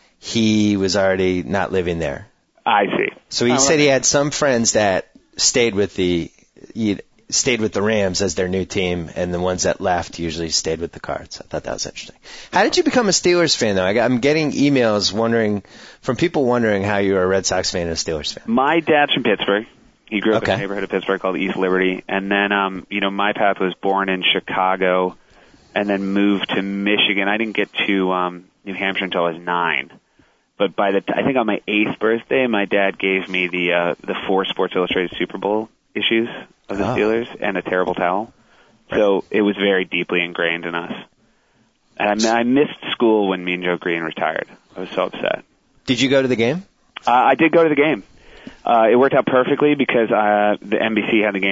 he was already not living there. I see. So he Oh, said okay. he had some friends that stayed with the he stayed with the Rams as their new team, and the ones that left usually stayed with the Cards. I thought that was interesting. How did you become a Steelers fan, though? I got, I'm getting emails wondering from people wondering how you were a Red Sox fan and a Steelers fan. My dad's from Pittsburgh. He grew up Okay. in a neighborhood of Pittsburgh called East Liberty. And then, um, you know, my path was born in Chicago and then moved to Michigan. I didn't get to um, New Hampshire until I was nine. But by the t- I think on my eighth birthday, my dad gave me the uh, the four Sports Illustrated Super Bowl issues of the Oh. Steelers and a terrible towel. So it was very deeply ingrained in us. And I, I missed school when Mean Joe Green retired. I was so upset. Did you go to the game? Uh, I did go to the game. Uh, it worked out perfectly because uh, the N B C had the game,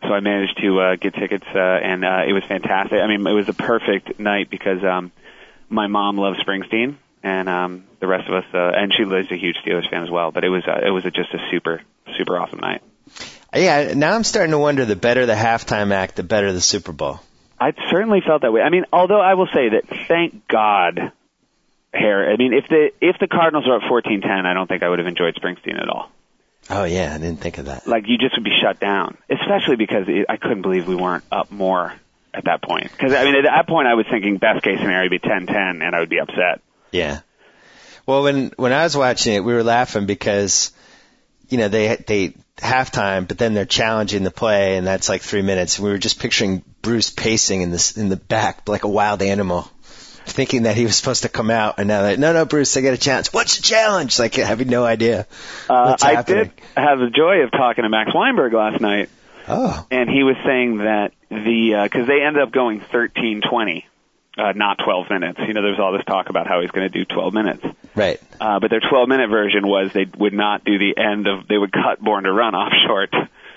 so I managed to uh, get tickets, uh, and uh, it was fantastic. I mean, it was a perfect night because um, my mom loves Springsteen, and um, the rest of us, uh, and she was a huge Steelers fan as well. But it was uh, it was a, just a super super awesome night. Yeah, now I'm starting to wonder, the better the halftime act, the better the Super Bowl. I certainly felt that way. I mean, although I will say that, thank God, Harry. I mean, if the if the Cardinals were up fourteen ten, I don't think I would have enjoyed Springsteen at all. Oh, yeah, I didn't think of that. Like, you just would be shut down, especially because it, I couldn't believe we weren't up more at that point. Because, I mean, at that point I was thinking best case scenario would be ten ten, and I would be upset. Yeah. Well, when when I was watching it, we were laughing because, you know, they they halftime, but then they're challenging the play, and that's like three minutes. And we were just picturing Bruce pacing in this in the back like a wild animal, thinking that he was supposed to come out, and now like, no, no, Bruce, I got a challenge. What's the challenge? Like, having no idea uh, what's I happening. did have the joy of talking to Max Weinberg last night, Oh. and he was saying that the because they ended up going thirteen twenty, uh, not twelve minutes. You know, there was all this talk about how he's going to do twelve minutes. Right. Uh, but their twelve-minute version was they would not do the end of, they would cut Born to Run off short.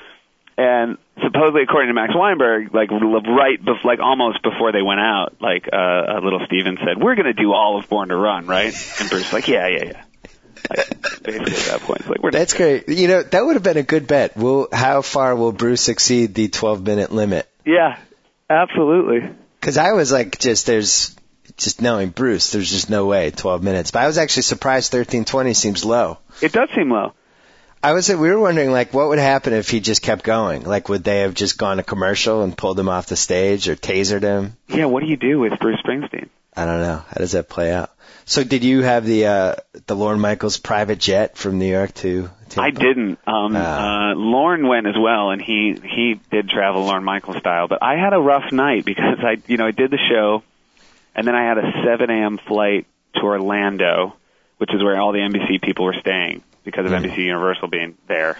And supposedly, according to Max Weinberg, like right, bef- like almost before they went out, like uh, little Steven said, "We're going to do all of Born to Run, right?" And Bruce's like, "Yeah, yeah, yeah." Like, basically, at that point, it's like, we're That's great. You know, that would have been a good bet. Will how far will Bruce exceed the twelve-minute limit? Yeah, absolutely. Because I was like, just there's just knowing Bruce, there's just no way twelve minutes. But I was actually surprised thirteen twenty seems low. It does seem low. I was, we were wondering, like, what would happen if he just kept going? Like, would they have just gone to commercial and pulled him off the stage or tasered him? Yeah, what do you do with Bruce Springsteen? I don't know. How does that play out? So did you have the, uh, the Lorne Michaels private jet from New York to Tampa? I didn't. Um, uh, uh, Lorne went as well, and he, he did travel Lorne Michaels style, but I had a rough night because I, you know, I did the show, and then I had a seven a.m. flight to Orlando, which is where all the N B C people were staying, because of mm. N B C Universal being there.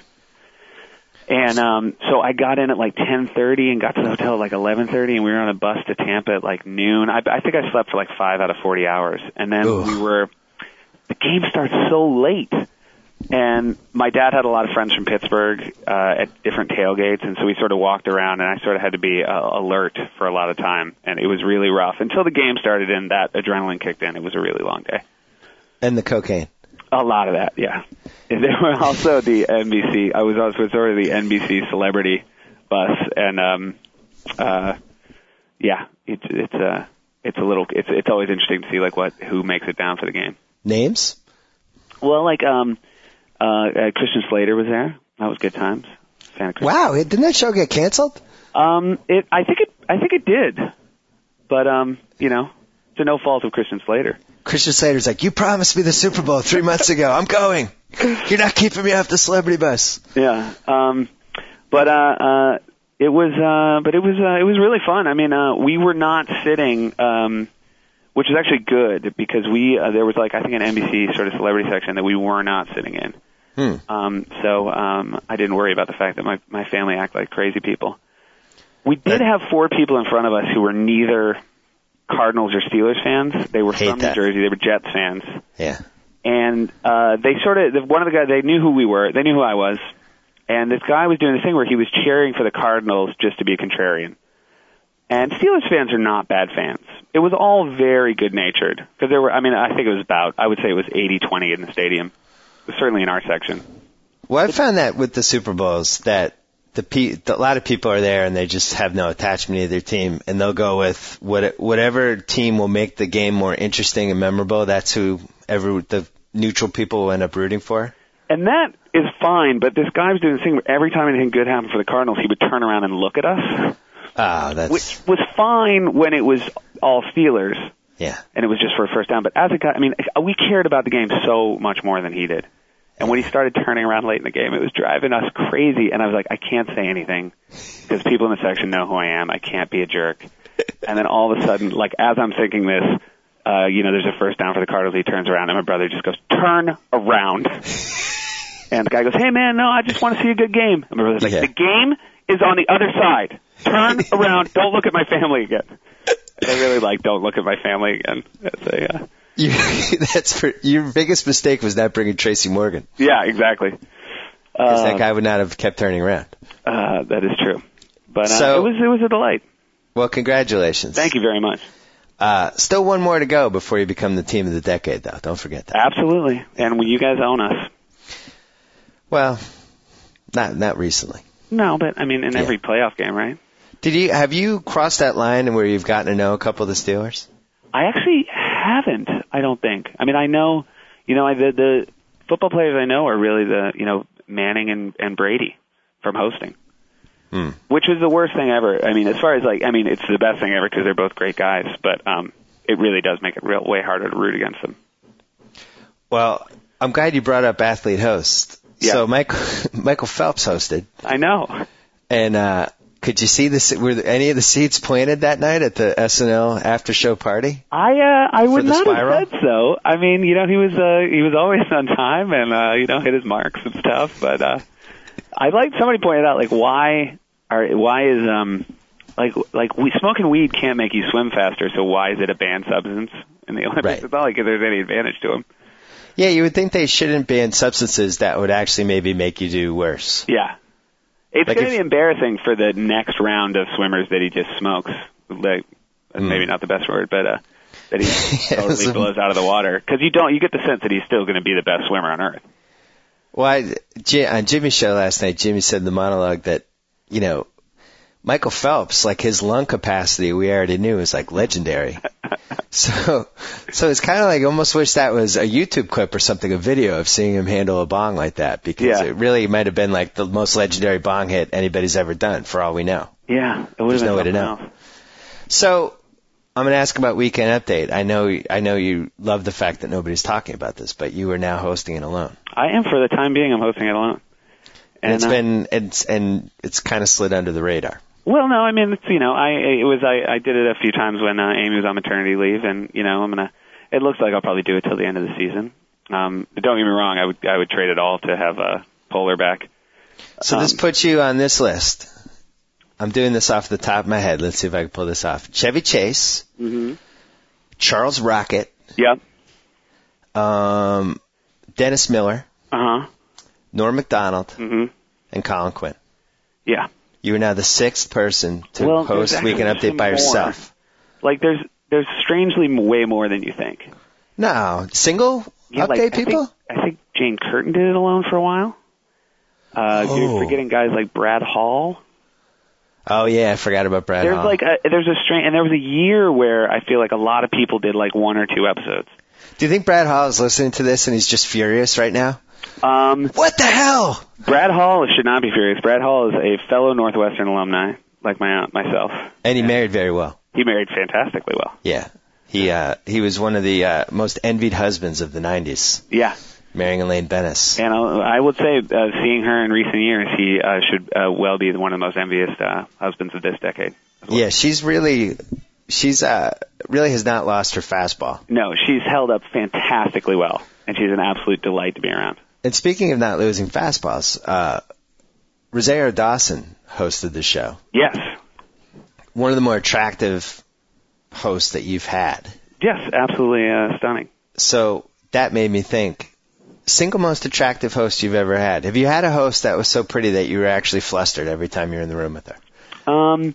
And um so I got in at like ten thirty and got to the hotel at like eleven thirty, and we were on a bus to Tampa at like noon. I, I think I slept for like five out of forty hours. And then Ugh. we were, the game starts so late. And my dad had a lot of friends from Pittsburgh uh at different tailgates, and so we sort of walked around, and I sort of had to be uh, alert for a lot of time. And it was really rough. Until the game started and that adrenaline kicked in, it was a really long day. And the cocaine. A lot of that, yeah. And there were also the N B C. I was also sort of the N B C celebrity bus, and um, uh, yeah, it's it's uh, it's a little. It's it's always interesting to see like what who makes it down for the game. Names? Well, like um, uh, uh, Christian Slater was there. That was good times. Fan of Christian. Wow, didn't that show get canceled? Um, it. I think it. I think it did, but um, you know, to no fault of Christian Slater. Christian Slater's like, you promised me the Super Bowl three months ago. I'm going. You're not keeping me off the celebrity bus. Yeah. Um, but, uh, uh, it was, uh, but it was, uh, it was really fun. I mean, uh, we were not sitting, um, which is actually good because we, uh, there was like, I think an N B C sort of celebrity section that we were not sitting in. Hmm. Um, so, um, I didn't worry about the fact that my, my family act like crazy people. We did have four people in front of us who were neither Cardinals or Steelers fans. They were Hate from that. New Jersey. They were Jets fans. Yeah. And uh, they sort of, one of the guys, they knew who we were. They knew who I was. And this guy was doing this thing where he was cheering for the Cardinals just to be a contrarian. And Steelers fans are not bad fans. It was all very good-natured. Because there were, I mean, I think it was about, I would say it was eighty twenty in the stadium. It was certainly in our section. Well, I found that with the Super Bowls, that the, pe- the a lot of people are there and they just have no attachment to their team, and they'll go with what, whatever team will make the game more interesting and memorable. That's who every, the neutral people will end up rooting for. And that is fine, but this guy was doing this thing where every time anything good happened for the Cardinals, he would turn around and look at us. Oh, that's... Which was fine when it was all Steelers. Yeah. And it was just for a first down. But as a guy, I mean, we cared about the game so much more than he did. And when he started turning around late in the game, it was driving us crazy. And I was like, I can't say anything because people in the section know who I am. I can't be a jerk. And then all of a sudden, like as I'm thinking this, uh, you know, there's a first down for the Cardinals. He turns around and my brother just goes, turn around. And the guy goes, hey man, no, I just want to see a good game. And my brother's like, yeah. The game is on the other side. Turn around. Don't look at my family again. And I really like don't look at my family again. That's a, uh, You, that's for, your biggest mistake was not bringing Tracy Morgan. Yeah, exactly. Because Uh, that guy would not have kept turning around. Uh, that is true. But uh, So- it was it was a delight. Well, congratulations. Thank you very much. Uh, still one more to go before you become the team of the decade, though. Don't forget that. Absolutely. And you guys own us. Well, not not recently. No, but I mean, in Yeah. every playoff game, right? Did you have you crossed that line where you've gotten to know a couple of the Steelers? I actually haven't. I don't think. I mean, I know, you know, I, the the football players I know are really the, you know, Manning and, and Brady from hosting, Hmm. which was the worst thing ever. I mean, as far as like, I mean, it's the best thing ever because they're both great guys, but um, it really does make it real way harder to root against them. Well, I'm glad you brought up athlete host. Yeah. So Michael Michael Phelps hosted, I know. and uh, could you see the were there any of the seats planted that night at the S N L after show party? I uh, I would the not spiral? have said so. I mean, you know, he was uh, he was always on time and uh, you know, hit his marks and stuff. But uh, I like somebody pointed out like why are why is um like like we smoking weed can't make you swim faster. So why is it a banned substance in the Olympics? Right. It's not like there's any advantage to him. Yeah, you would think they shouldn't ban substances that would actually maybe make you do worse. Yeah, it's Like going to if- be embarrassing for the next round of swimmers that he just smokes. Like maybe not the best word, but uh, that he totally so- blows out of the water because you don't you get the sense that he's still going to be the best swimmer on earth. Well, I, J- on Jimmy's show last night, Jimmy said in the monologue that, you know, Michael Phelps, like his lung capacity, we already knew was like legendary. So, so it's kind of like almost wish that was a YouTube clip or something, a video of seeing him handle a bong like that, because Yeah. it really might have been like the most legendary bong hit anybody's ever done, for all we know. Yeah, it would There's have no way been to something know. else. So, I'm going to ask about Weekend Update. I know, I know you love the fact that nobody's talking about this, but you are now hosting it alone. I am for the time being. I'm hosting it alone. And, it's uh, been, it's, and it's kind of slid under the radar. well, no, I mean, it's, you know, I it was I, I did it a few times when uh, Amy was on maternity leave, and you know, I'm gonna. It looks like I'll probably do it till the end of the season. Um, but don't get me wrong, I would I would trade it all to have uh, Polar back. So this Um, puts you on this list. I'm doing this off the top of my head. Let's see if I can pull this off. Chevy Chase, Mm-hmm. Charles Rocket, Yep. um, Dennis Miller, Uh huh. Norm Macdonald, Mm-hmm. and Colin Quinn. Yeah. You are now the sixth person to Well, there's host actually Weekend Update some by more. yourself. Like there's there's strangely m- way more than you think. No, single Yeah, update like, I people? Think, I think Jane Curtin did it alone for a while. Uh, Oh. You're forgetting guys like Brad Hall. Oh yeah, I forgot about Brad There's Hall. like a, there's a strange, and there was a year where I feel like a lot of people did like one or two episodes. Do you think Brad Hall is listening to this and he's just furious right now? Um, What the hell? Brad Hall should not be furious. Brad Hall is a fellow Northwestern alumni, like my aunt, myself. And he married very well. He married fantastically well. Yeah. He uh he was one of the uh, most envied husbands of the nineties, Yeah, marrying Elaine Bennis. and I'll, I would say, uh, seeing her in recent years, he uh, should uh, well be one of the most envious uh, husbands of this decade. Yeah, she's really she's uh really has not lost her fastball. No, she's held up fantastically well, and she's an absolute delight to be around. And speaking of not losing fastballs, uh Rosario Dawson hosted the show. Yes, One of the more attractive hosts that you've had. yes, absolutely uh, stunning. So that made me think, single most attractive host you've ever had. Have you had a host that was so pretty that you were actually flustered every time you're in the room with her? Um,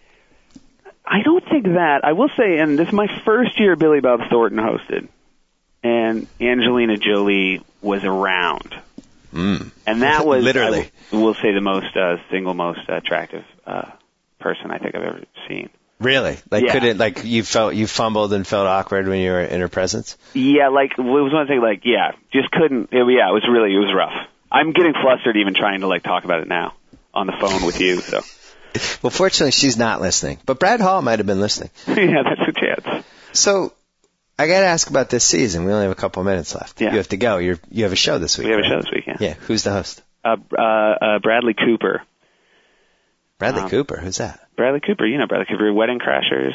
I don't think that. I will say, and this is my first year Billy Bob Thornton hosted, and Angelina Jolie was around. Mm. And that was, Literally. I w- will say, the most uh, single most attractive uh, person I think I've ever seen. Really? Like Yeah. couldn't like you felt you fumbled and felt awkward when you were in her presence? Yeah, like it was one thing. Like, yeah, just couldn't. It, yeah, it was really, it was rough. I'm getting flustered even trying to like talk about it now on the phone with you. So Well, fortunately, she's not listening. But Brad Hall might have been listening. yeah, that's a chance. So I got to ask about this season. We only have a couple minutes left. Yeah. You have to go. You're you have a show this week. We have a right? show this weekend. Yeah. Who's the host? Uh, uh, uh, Bradley Cooper. Bradley Um, Cooper. Who's that? Bradley Cooper, you know Bradley Cooper, Wedding Crashers.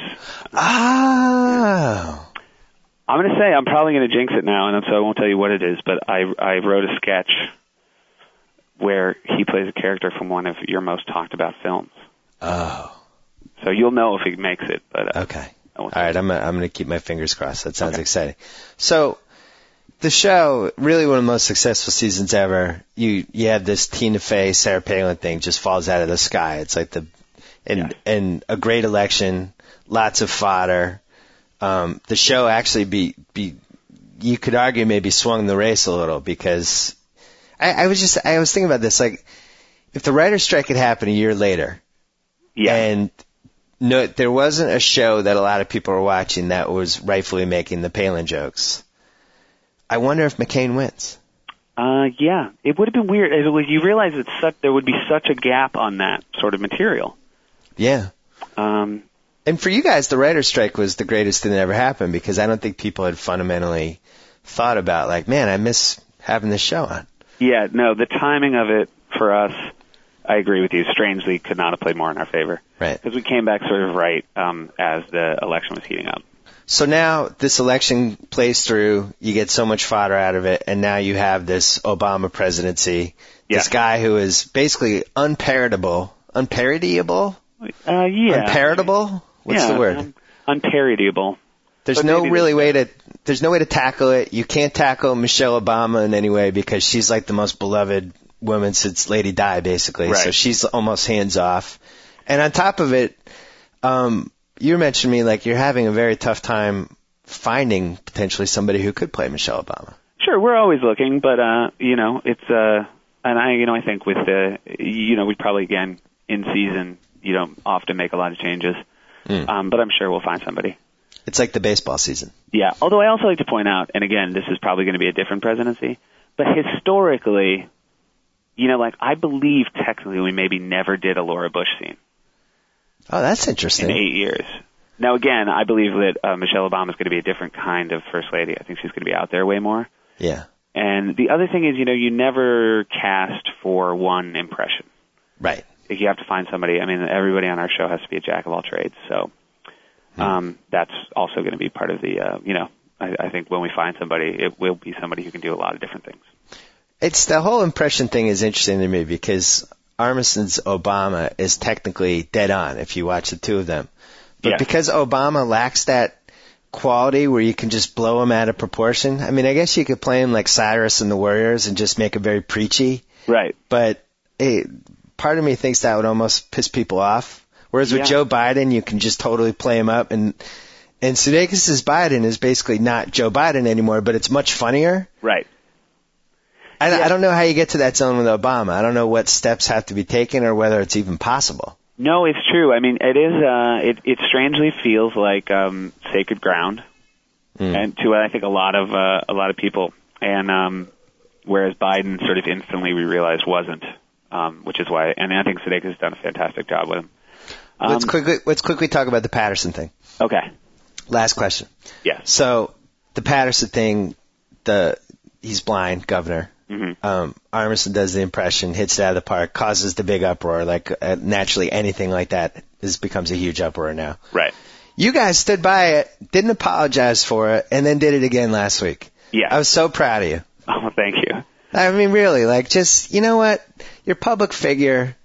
Oh. I'm going to say I'm probably going to jinx it now, and so I won't tell you what it is, but I, I wrote a sketch where he plays a character from one of your most talked about films. Oh. So you'll know if he makes it. But uh, Okay. I All won't right. I'm gonna, I'm going to keep my fingers crossed. That sounds Okay. exciting. So the show, really one of the most successful seasons ever. You you have this Tina Fey, Sarah Palin thing just falls out of the sky. It's like the and Yes. and a great election, lots of fodder. Um, the show actually be be you could argue maybe swung the race a little because I, I was just I was thinking about this, like if the writer's strike had happened a year later, Yeah. and no, there wasn't a show that a lot of people were watching that was rightfully making the Palin jokes. I wonder if McCain wins. Uh, yeah, it would have been weird. It was, you realize that such, there would be such a gap on that sort of material. Yeah. Um, And for you guys, the writer's strike was the greatest thing that ever happened because I don't think people had fundamentally thought about, like, man, I miss having this show on. yeah, no, the timing of it for us, I agree with you, strangely could not have played more in our favor. Right. Because we came back sort of right um, as the election was heating up. So now this election plays through, you get so much fodder out of it, and now you have this Obama presidency, this Yeah. guy who is basically unparodable, unparodiable, Uh, yeah. unparodable? What's yeah, the word? Um, unparodiable. There's but no maybe really there's- way to there's no way to tackle it. You can't tackle Michelle Obama in any way because she's like the most beloved woman since Lady Di, basically. Right. So she's almost hands off. And on top of it, um, you mentioned to me like you're having a very tough time finding potentially somebody who could play Michelle Obama. Sure, we're always looking, but uh, you know, it's uh, and I, you know, I think with the, you know, we probably again in season, you don't often make a lot of changes, Mm. um, but I'm sure we'll find somebody. It's like the baseball season. Yeah. Although I also like to point out, and again, this is probably going to be a different presidency, but historically, you know, like I believe technically we maybe never did a Laura Bush scene Oh, that's in interesting. eight years. Now, again, I believe that uh, Michelle Obama is going to be a different kind of first lady. I think she's going to be out there way more. Yeah. And the other thing is, you know, you never cast for one impression. Right. If you have to find somebody, I mean, everybody on our show has to be a jack of all trades. So um, that's also going to be part of the, uh, you know, I, I think when we find somebody, it will be somebody who can do a lot of different things. It's the whole impression thing is interesting to me because Armison's Obama is technically dead on if you watch the two of them. But Yeah. because Obama lacks that quality where you can just blow him out of proportion, I mean, I guess you could play him like Cyrus and the Warriors and just make it very preachy. Right. But it, part of me thinks that would almost piss people off. Whereas with Yeah. Joe Biden, you can just totally play him up. And, and Sudeikis' Biden is basically not Joe Biden anymore, but it's much funnier. Right. I, Yeah. I don't know how you get to that zone with Obama. I don't know what steps have to be taken or whether it's even possible. No, it's true. I mean, it is. Uh, it, it strangely feels like um, sacred ground, Mm. and to I think a lot of uh, a lot of people. And um, whereas Biden sort of instantly we realized wasn't, um, which is why. And I think Sudeikis has done a fantastic job with him. Um, let's quickly let's quickly talk about the Patterson thing. Okay. Last question. Yes. So the Patterson thing, the he's blind, governor. Mm-hmm. Um, Armisen does the impression, hits it out of the park, causes the big uproar. Like uh, naturally, anything like that is becomes a huge uproar now. Right. You guys stood by it, didn't apologize for it, and then did it again last week. Yeah. I was so proud of you. Oh, thank you. I mean, really, like, just you know what? You're a public figure.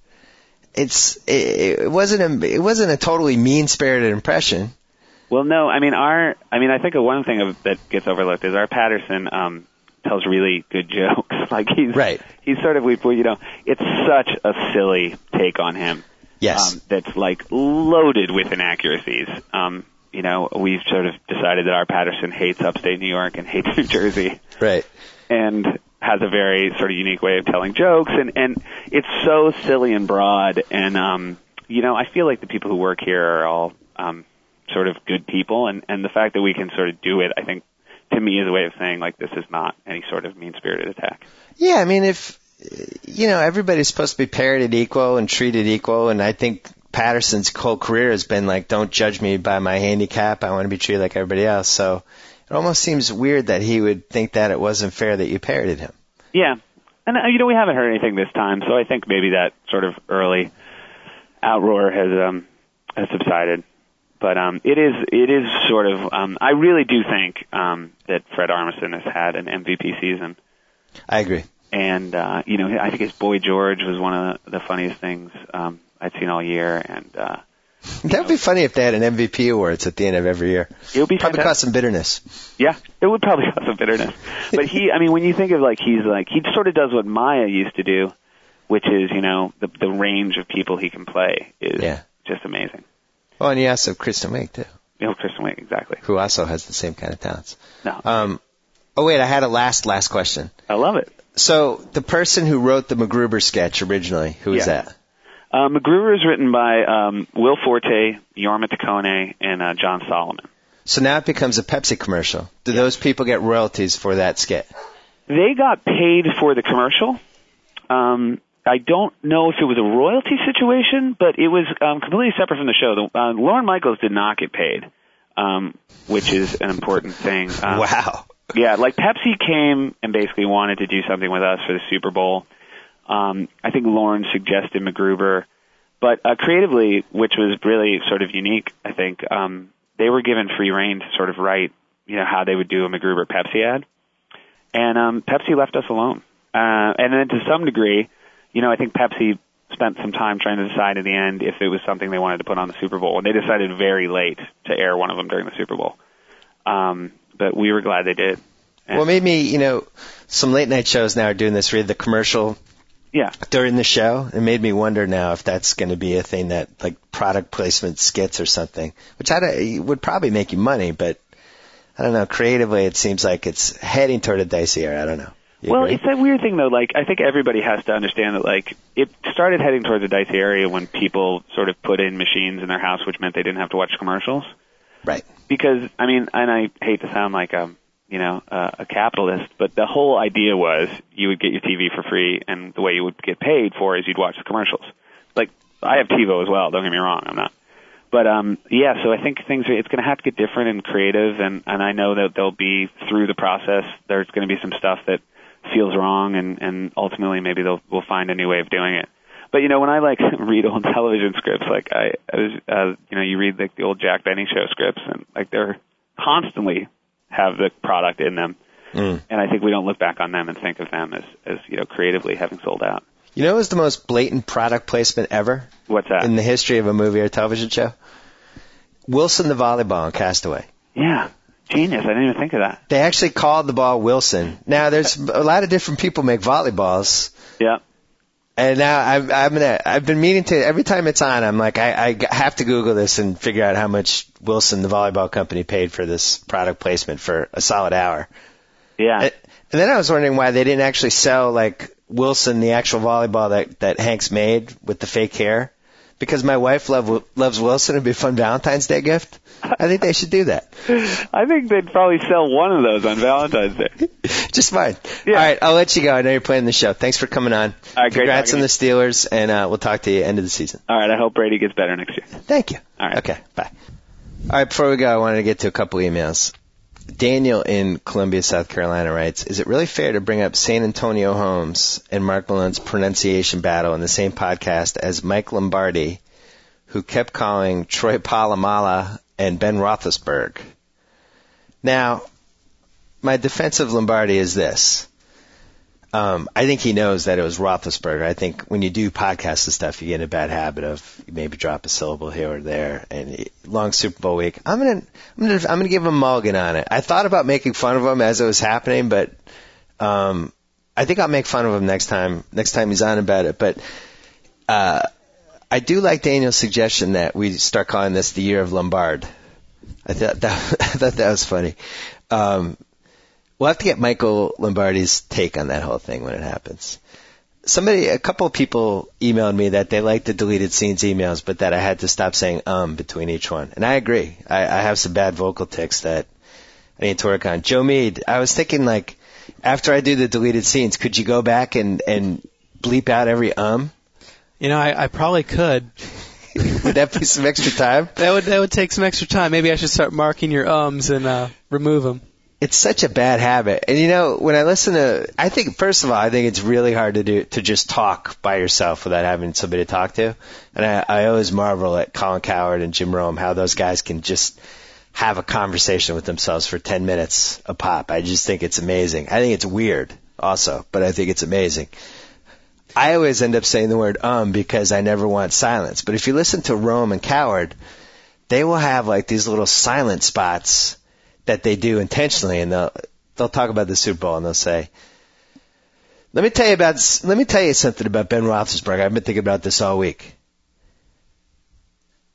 It's it, it wasn't a it wasn't a totally mean spirited impression. Well, no, I mean our. I mean, I think one thing of, that gets overlooked is our Patterson um, tells really good jokes. Like he's Right. He's sort of we, you know, it's such a silly take on him. Yes. Um, that's like loaded with inaccuracies. Um, you know, we've sort of decided that our Patterson hates upstate New York and hates New Jersey, Right. and has a very sort of unique way of telling jokes, and and it's so silly and broad. And um, you know, I feel like the people who work here are all um, sort of good people, and and the fact that we can sort of do it, I think, to me, is a way of saying like this is not any sort of mean-spirited attack. Yeah, I mean, if, you know, everybody's supposed to be parented equal and treated equal, and I think Patterson's whole career has been like, don't judge me by my handicap, I want to be treated like everybody else. So it almost seems weird that he would think that it wasn't fair that you parroted him. Yeah, and uh, you know, we haven't heard anything this time, so I think maybe that sort of early outroar has um, has subsided. But um, it is it is sort of um, I really do think um, that Fred Armisen has had an M V P season. I agree. And, uh, you know, I think his Boy George was one of the funniest things um, I'd seen all year. And uh, That would be funny if they had an M V P awards at the end of every year. it would be Probably fantastic. cause some bitterness. Yeah, it would probably cause some bitterness. But he, I mean, when you think of like, he's like, he sort of does what Maya used to do, which is, you know, the the range of people he can play is Yeah. just amazing. Oh, and you also have Kristen Wiig, too. You know, Kristen Wiig, exactly. Who also has the same kind of talents. No. Um, oh, wait, I had a last, last question. I love it. So the person who wrote the MacGruber sketch originally, who is Yeah. that? Uh, MacGruber is written by um, Will Forte, Jorma Taccone, and uh, John Solomon. So now it becomes a Pepsi commercial. Do those people get royalties for that skit? They got paid for the commercial. Um, I don't know if it was a royalty situation, but it was um, completely separate from the show. The, uh, Lorne Michaels did not get paid, um, which is an important thing. Um, Wow. Yeah, like Pepsi came and basically wanted to do something with us for the Super Bowl. Um, I think Lorne suggested MacGruber, but uh, creatively, which was really sort of unique, I think, um, they were given free rein to sort of write, you know, how they would do a MacGruber Pepsi ad. And um, Pepsi left us alone. Uh, and then to some degree, you know, I think Pepsi spent some time trying to decide at the end if it was something they wanted to put on the Super Bowl. And they decided very late to air one of them during the Super Bowl. Um, but we were glad they did. And Well, maybe, you know, some late night shows now are doing this, read the commercial yeah. during the show. It made me wonder now if that's going to be a thing that, like, product placement skits or something, which I don't, would probably make you money, but I don't know. Creatively, it seems like it's heading toward a dicey area. I don't know. You Well, agree? it's that weird thing, though. Like, I think everybody has to understand that, like, it started heading towards a dicey area when people sort of put in machines in their house, which meant they didn't have to watch commercials. Right. Because, I mean, and I hate to sound like a, you know, uh, a capitalist, but the whole idea was you would get your T V for free, and the way you would get paid for is you'd watch the commercials. Like, I have TiVo as well. Don't get me wrong. I'm not. But, um, yeah, so I think things are, it's going to have to get different and creative, and, and I know that there'll be, through the process, there's going to be some stuff that feels wrong, and, and ultimately maybe they'll, we'll find a new way of doing it. But, you know, when I, like, read old television scripts, like, I, I was, uh, you know, you read, like, the old Jack Benny show scripts, and, like, they're constantly have the product in them. Mm. And I think we don't look back on them and think of them as, as, you know, creatively having sold out. You know what was the most blatant product placement ever? What's that? In the history of a movie or television show? Wilson the volleyball in Castaway. Yeah. Genius. I didn't even think of that. They actually called the ball Wilson. Now, there's a lot of different people make volleyballs. Yeah. And now I'm, I'm gonna, I've been meaning to, every time it's on, I'm like, I, I have to Google this and figure out how much Wilson, the volleyball company, paid for this product placement for a solid hour. Yeah. And, and then I was wondering why they didn't actually sell, like, Wilson, the actual volleyball that, that Hanks made with the fake hair. Because my wife love, loves Wilson. It'd be a fun Valentine's Day gift. I think they should do that. I think they'd probably sell one of those on Valentine's Day. Just fine. Yeah. All right, I'll let you go. I know you're playing the show. Thanks for coming on. All right, great Congrats talking on to the you. Steelers, and uh, we'll talk to you end of the season. All right. I hope Brady gets better next year. Thank you. All right. Okay, bye. All right, before we go, I wanted to get to a couple emails. Daniel in Columbia, South Carolina writes, is it really fair to bring up San Antonio Holmes and Mark Malone's pronunciation battle in the same podcast as Mike Lombardi, who kept calling Troy Polamalu and Ben Roethlisberger? Now, my defense of Lombardi is this. Um, I think he knows that it was Roethlisberger. I think when you do podcasts and stuff, you get in a bad habit of maybe drop a syllable here or there. And long Super Bowl week, I'm gonna, I'm gonna, I'm gonna give him a mulligan on it. I thought about making fun of him as it was happening, but um, I think I'll make fun of him next time. Next time he's on about it. But uh, I do like Daniel's suggestion that we start calling this the year of Lombard. I thought that, I thought that was funny. Um, We'll have to get Michael Lombardi's take on that whole thing when it happens. Somebody, a couple of people emailed me that they liked the deleted scenes emails, but that I had to stop saying um between each one. And I agree. I, I have some bad vocal tics that I need to work on. Joe Mead, I was thinking, like, after I do the deleted scenes, could you go back and, and bleep out every um? You know, I, I probably could. Would that be some extra time? That would that would take some extra time. Maybe I should start marking your ums and uh, remove them. It's such a bad habit. And, you know, when I listen to, I think, first of all, I think it's really hard to do, to just talk by yourself without having somebody to talk to. And I, I always marvel at Colin Cowherd and Jim Rome, how those guys can just have a conversation with themselves for ten minutes a pop. I just think it's amazing. I think it's weird also, but I think it's amazing. I always end up saying the word um because I never want silence. But if you listen to Rome and Cowherd, they will have like these little silent spots that they do intentionally, and they'll they'll talk about the Super Bowl and they'll say, "Let me tell you about let me tell you something about Ben Roethlisberger. I've been thinking about this all week."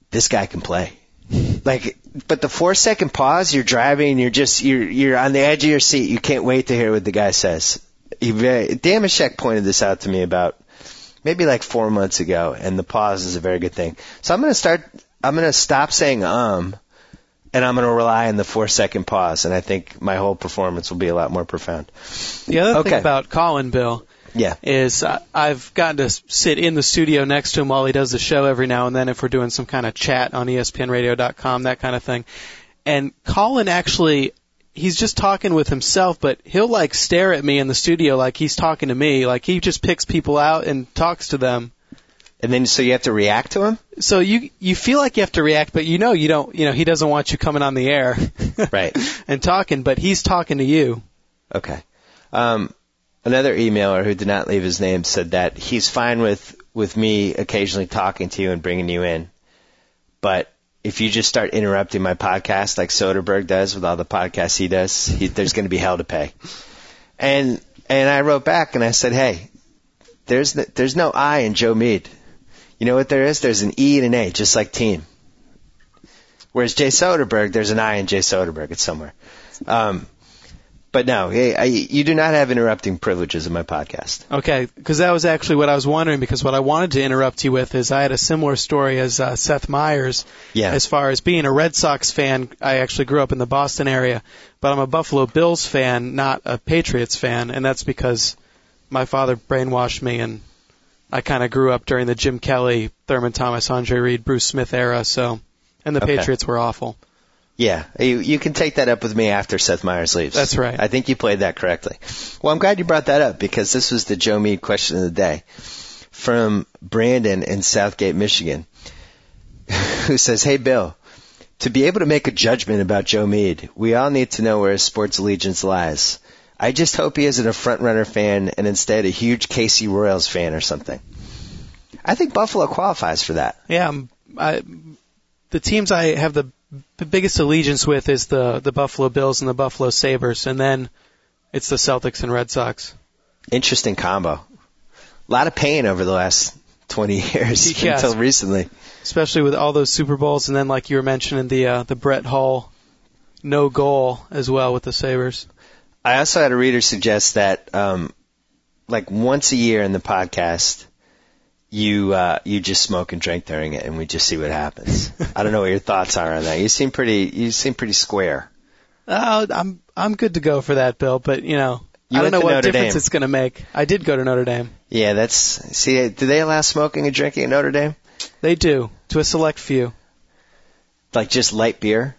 this guy can play. Like, but the four second pause, you're driving, you're just, you're, you're on the edge of your seat. You can't wait to hear what the guy says. He very, Damashek pointed this out to me about maybe like four months ago, and the pause is a very good thing. So I'm going to start, I'm going to stop saying um, and I'm going to rely on the four second pause, and I think my whole performance will be a lot more profound. The other okay. thing about Colin, Bill, yeah. is uh, I've gotten to sit in the studio next to him while he does the show every now and then if we're doing some kind of chat on E S P N radio dot com, that kind of thing. And Colin actually, he's just talking with himself, but he'll like stare at me in the studio like he's talking to me. Like he just picks people out and talks to them. And then so you have to react to him? So you you feel like you have to react, but you know you don't. You know he doesn't want you coming on the air, right? And talking, but he's talking to you. Okay. Um, another emailer who did not leave his name said that he's fine with with me occasionally talking to you and bringing you in, but if you just start interrupting my podcast like Soderbergh does with all the podcasts he does, he, there's going to be hell to pay. And and I wrote back and I said, hey, there's the, there's no I in Joe Mead. You know what there is? There's an E and an A, just like team. Whereas Jay Soderbergh, there's an I in Jay Soderbergh. It's somewhere. Um, but no, I, I, you do not have interrupting privileges in my podcast. Okay, because that was actually what I was wondering, because what I wanted to interrupt you with is I had a similar story as uh, Seth Meyers. Yeah. As far as being a Red Sox fan, I actually grew up in the Boston area, but I'm a Buffalo Bills fan, not a Patriots fan, and that's because my father brainwashed me, and I kind of grew up during the Jim Kelly, Thurman Thomas, Andre Reed, Bruce Smith era, so, and the Okay. Patriots were awful. Yeah, you, you can take that up with me after Seth Meyers leaves. That's right. I think you played that correctly. Well, I'm glad you brought that up because this was the Joe Mead question of the day from Brandon in Southgate, Michigan, who says, hey, Bill, to be able to make a judgment about Joe Mead, we all need to know where his sports allegiance lies. I just hope he isn't a front-runner fan and instead a huge K C Royals fan or something. I think Buffalo qualifies for that. Yeah, I, the teams I have the The biggest allegiance with is the, the Buffalo Bills and the Buffalo Sabres, and then it's the Celtics and Red Sox. Interesting combo. A lot of pain over the last twenty years Yes. until recently. Especially with all those Super Bowls, and then like you were mentioning, the uh, the Brett Hull no goal as well with the Sabres. I also had a reader suggest that um, like once a year in the podcast, you uh, you just smoke and drink during it, and we just see what happens. I don't know what your thoughts are on that. You seem pretty you seem pretty square. Oh, I'm I'm good to go for that, Bill. But you know, You I don't went know to what Notre difference Dame. it's going to make. I did go to Notre Dame. Yeah, that's see. Do they allow smoking and drinking at Notre Dame? They do, to a select few. Like just light beer?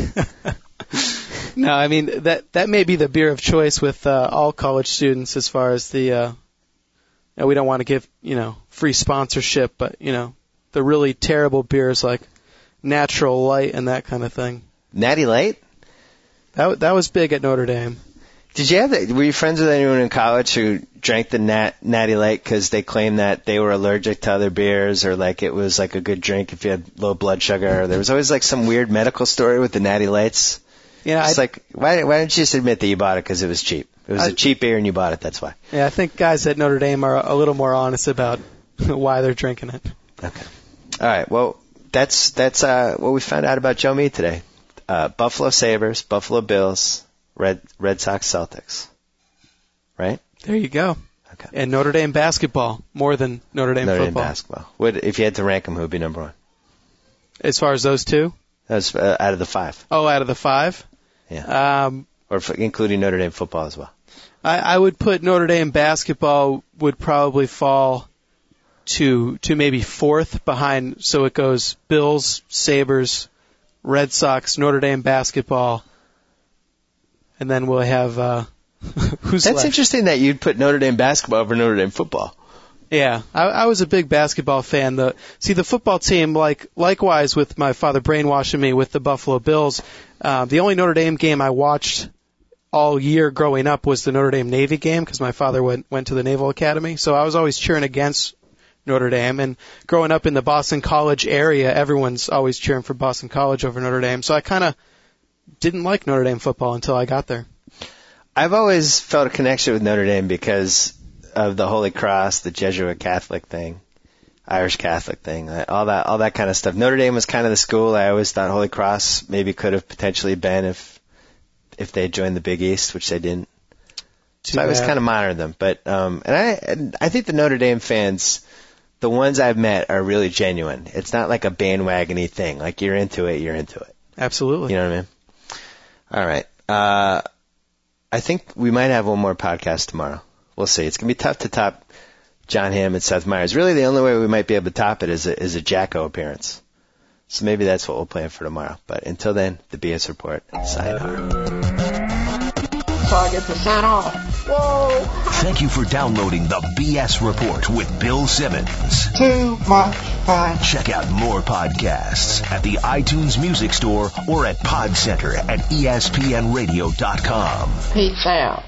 No, I mean that that may be the beer of choice with uh, all college students as far as the. Uh, you know, we don't want to give you know free sponsorship, but you know the really terrible beers like Natural Light and that kind of thing. Natty Light? That that was big at Notre Dame. Did you have that? Were you friends with anyone in college who drank the nat, Natty Light because they claimed that they were allergic to other beers, or like it was like a good drink if you had low blood sugar? There was always like some weird medical story with the Natty Lights. Yeah, It's I, like, why, why don't you just admit that you bought it because it was cheap? It was I- a cheap beer and you bought it, that's why. yeah, I think guys at Notre Dame are a little more honest about why they're drinking it. Okay. All right, well, that's that's uh, what we found out about Joe Mead today. Uh, Buffalo Sabres, Buffalo Bills, Red Red Sox, Celtics. Right? There you go. Okay. And Notre Dame basketball more than Notre Dame Notre Dame football. basketball. What, if you had to rank them, who would be number one? As far as those two? That's uh, out of the five. Oh, out of the five? Yeah. Um, Or f- including Notre Dame football as well. I, I would put Notre Dame basketball would probably fall to to maybe fourth behind. So it goes Bills, Sabres, Red Sox, Notre Dame basketball, and then we'll have uh, who's That's left? interesting that you'd put Notre Dame basketball over Notre Dame football. Yeah, I, I was a big basketball fan. The see the football team, like likewise with my father brainwashing me with the Buffalo Bills. Uh, the only Notre Dame game I watched all year growing up was the Notre Dame Navy game because my father went went to the Naval Academy. So I was always cheering against Notre Dame. And growing up in the Boston College area, everyone's always cheering for Boston College over Notre Dame. So I kind of didn't like Notre Dame football until I got there. I've always felt a connection with Notre Dame because of the Holy Cross, the Jesuit Catholic thing. Irish Catholic thing, all that, all that kind of stuff. Notre Dame was kind of the school I always thought Holy Cross maybe could have potentially been if, if they joined the Big East, which they didn't. Too so I was bad. kind of monitoring them, but um, and I, and I think the Notre Dame fans, the ones I've met, are really genuine. It's not like a bandwagon-y thing. Like you're into it, you're into it. Absolutely. You know what I mean? All right. Uh, I think we might have one more podcast tomorrow. We'll see. It's gonna be tough to top John Hamm and Seth Meyers. Really, the only way we might be able to top it is a, is a Jacko appearance. So maybe that's what we'll plan for tomorrow. But until then, the B S Report. Sayonara. So I get to sign off. Whoa! Thank you for downloading the B S Report with Bill Simmons. Too much fun. Check out more podcasts at the iTunes Music Store or at Pod Center at E S P N radio dot com. Peace out.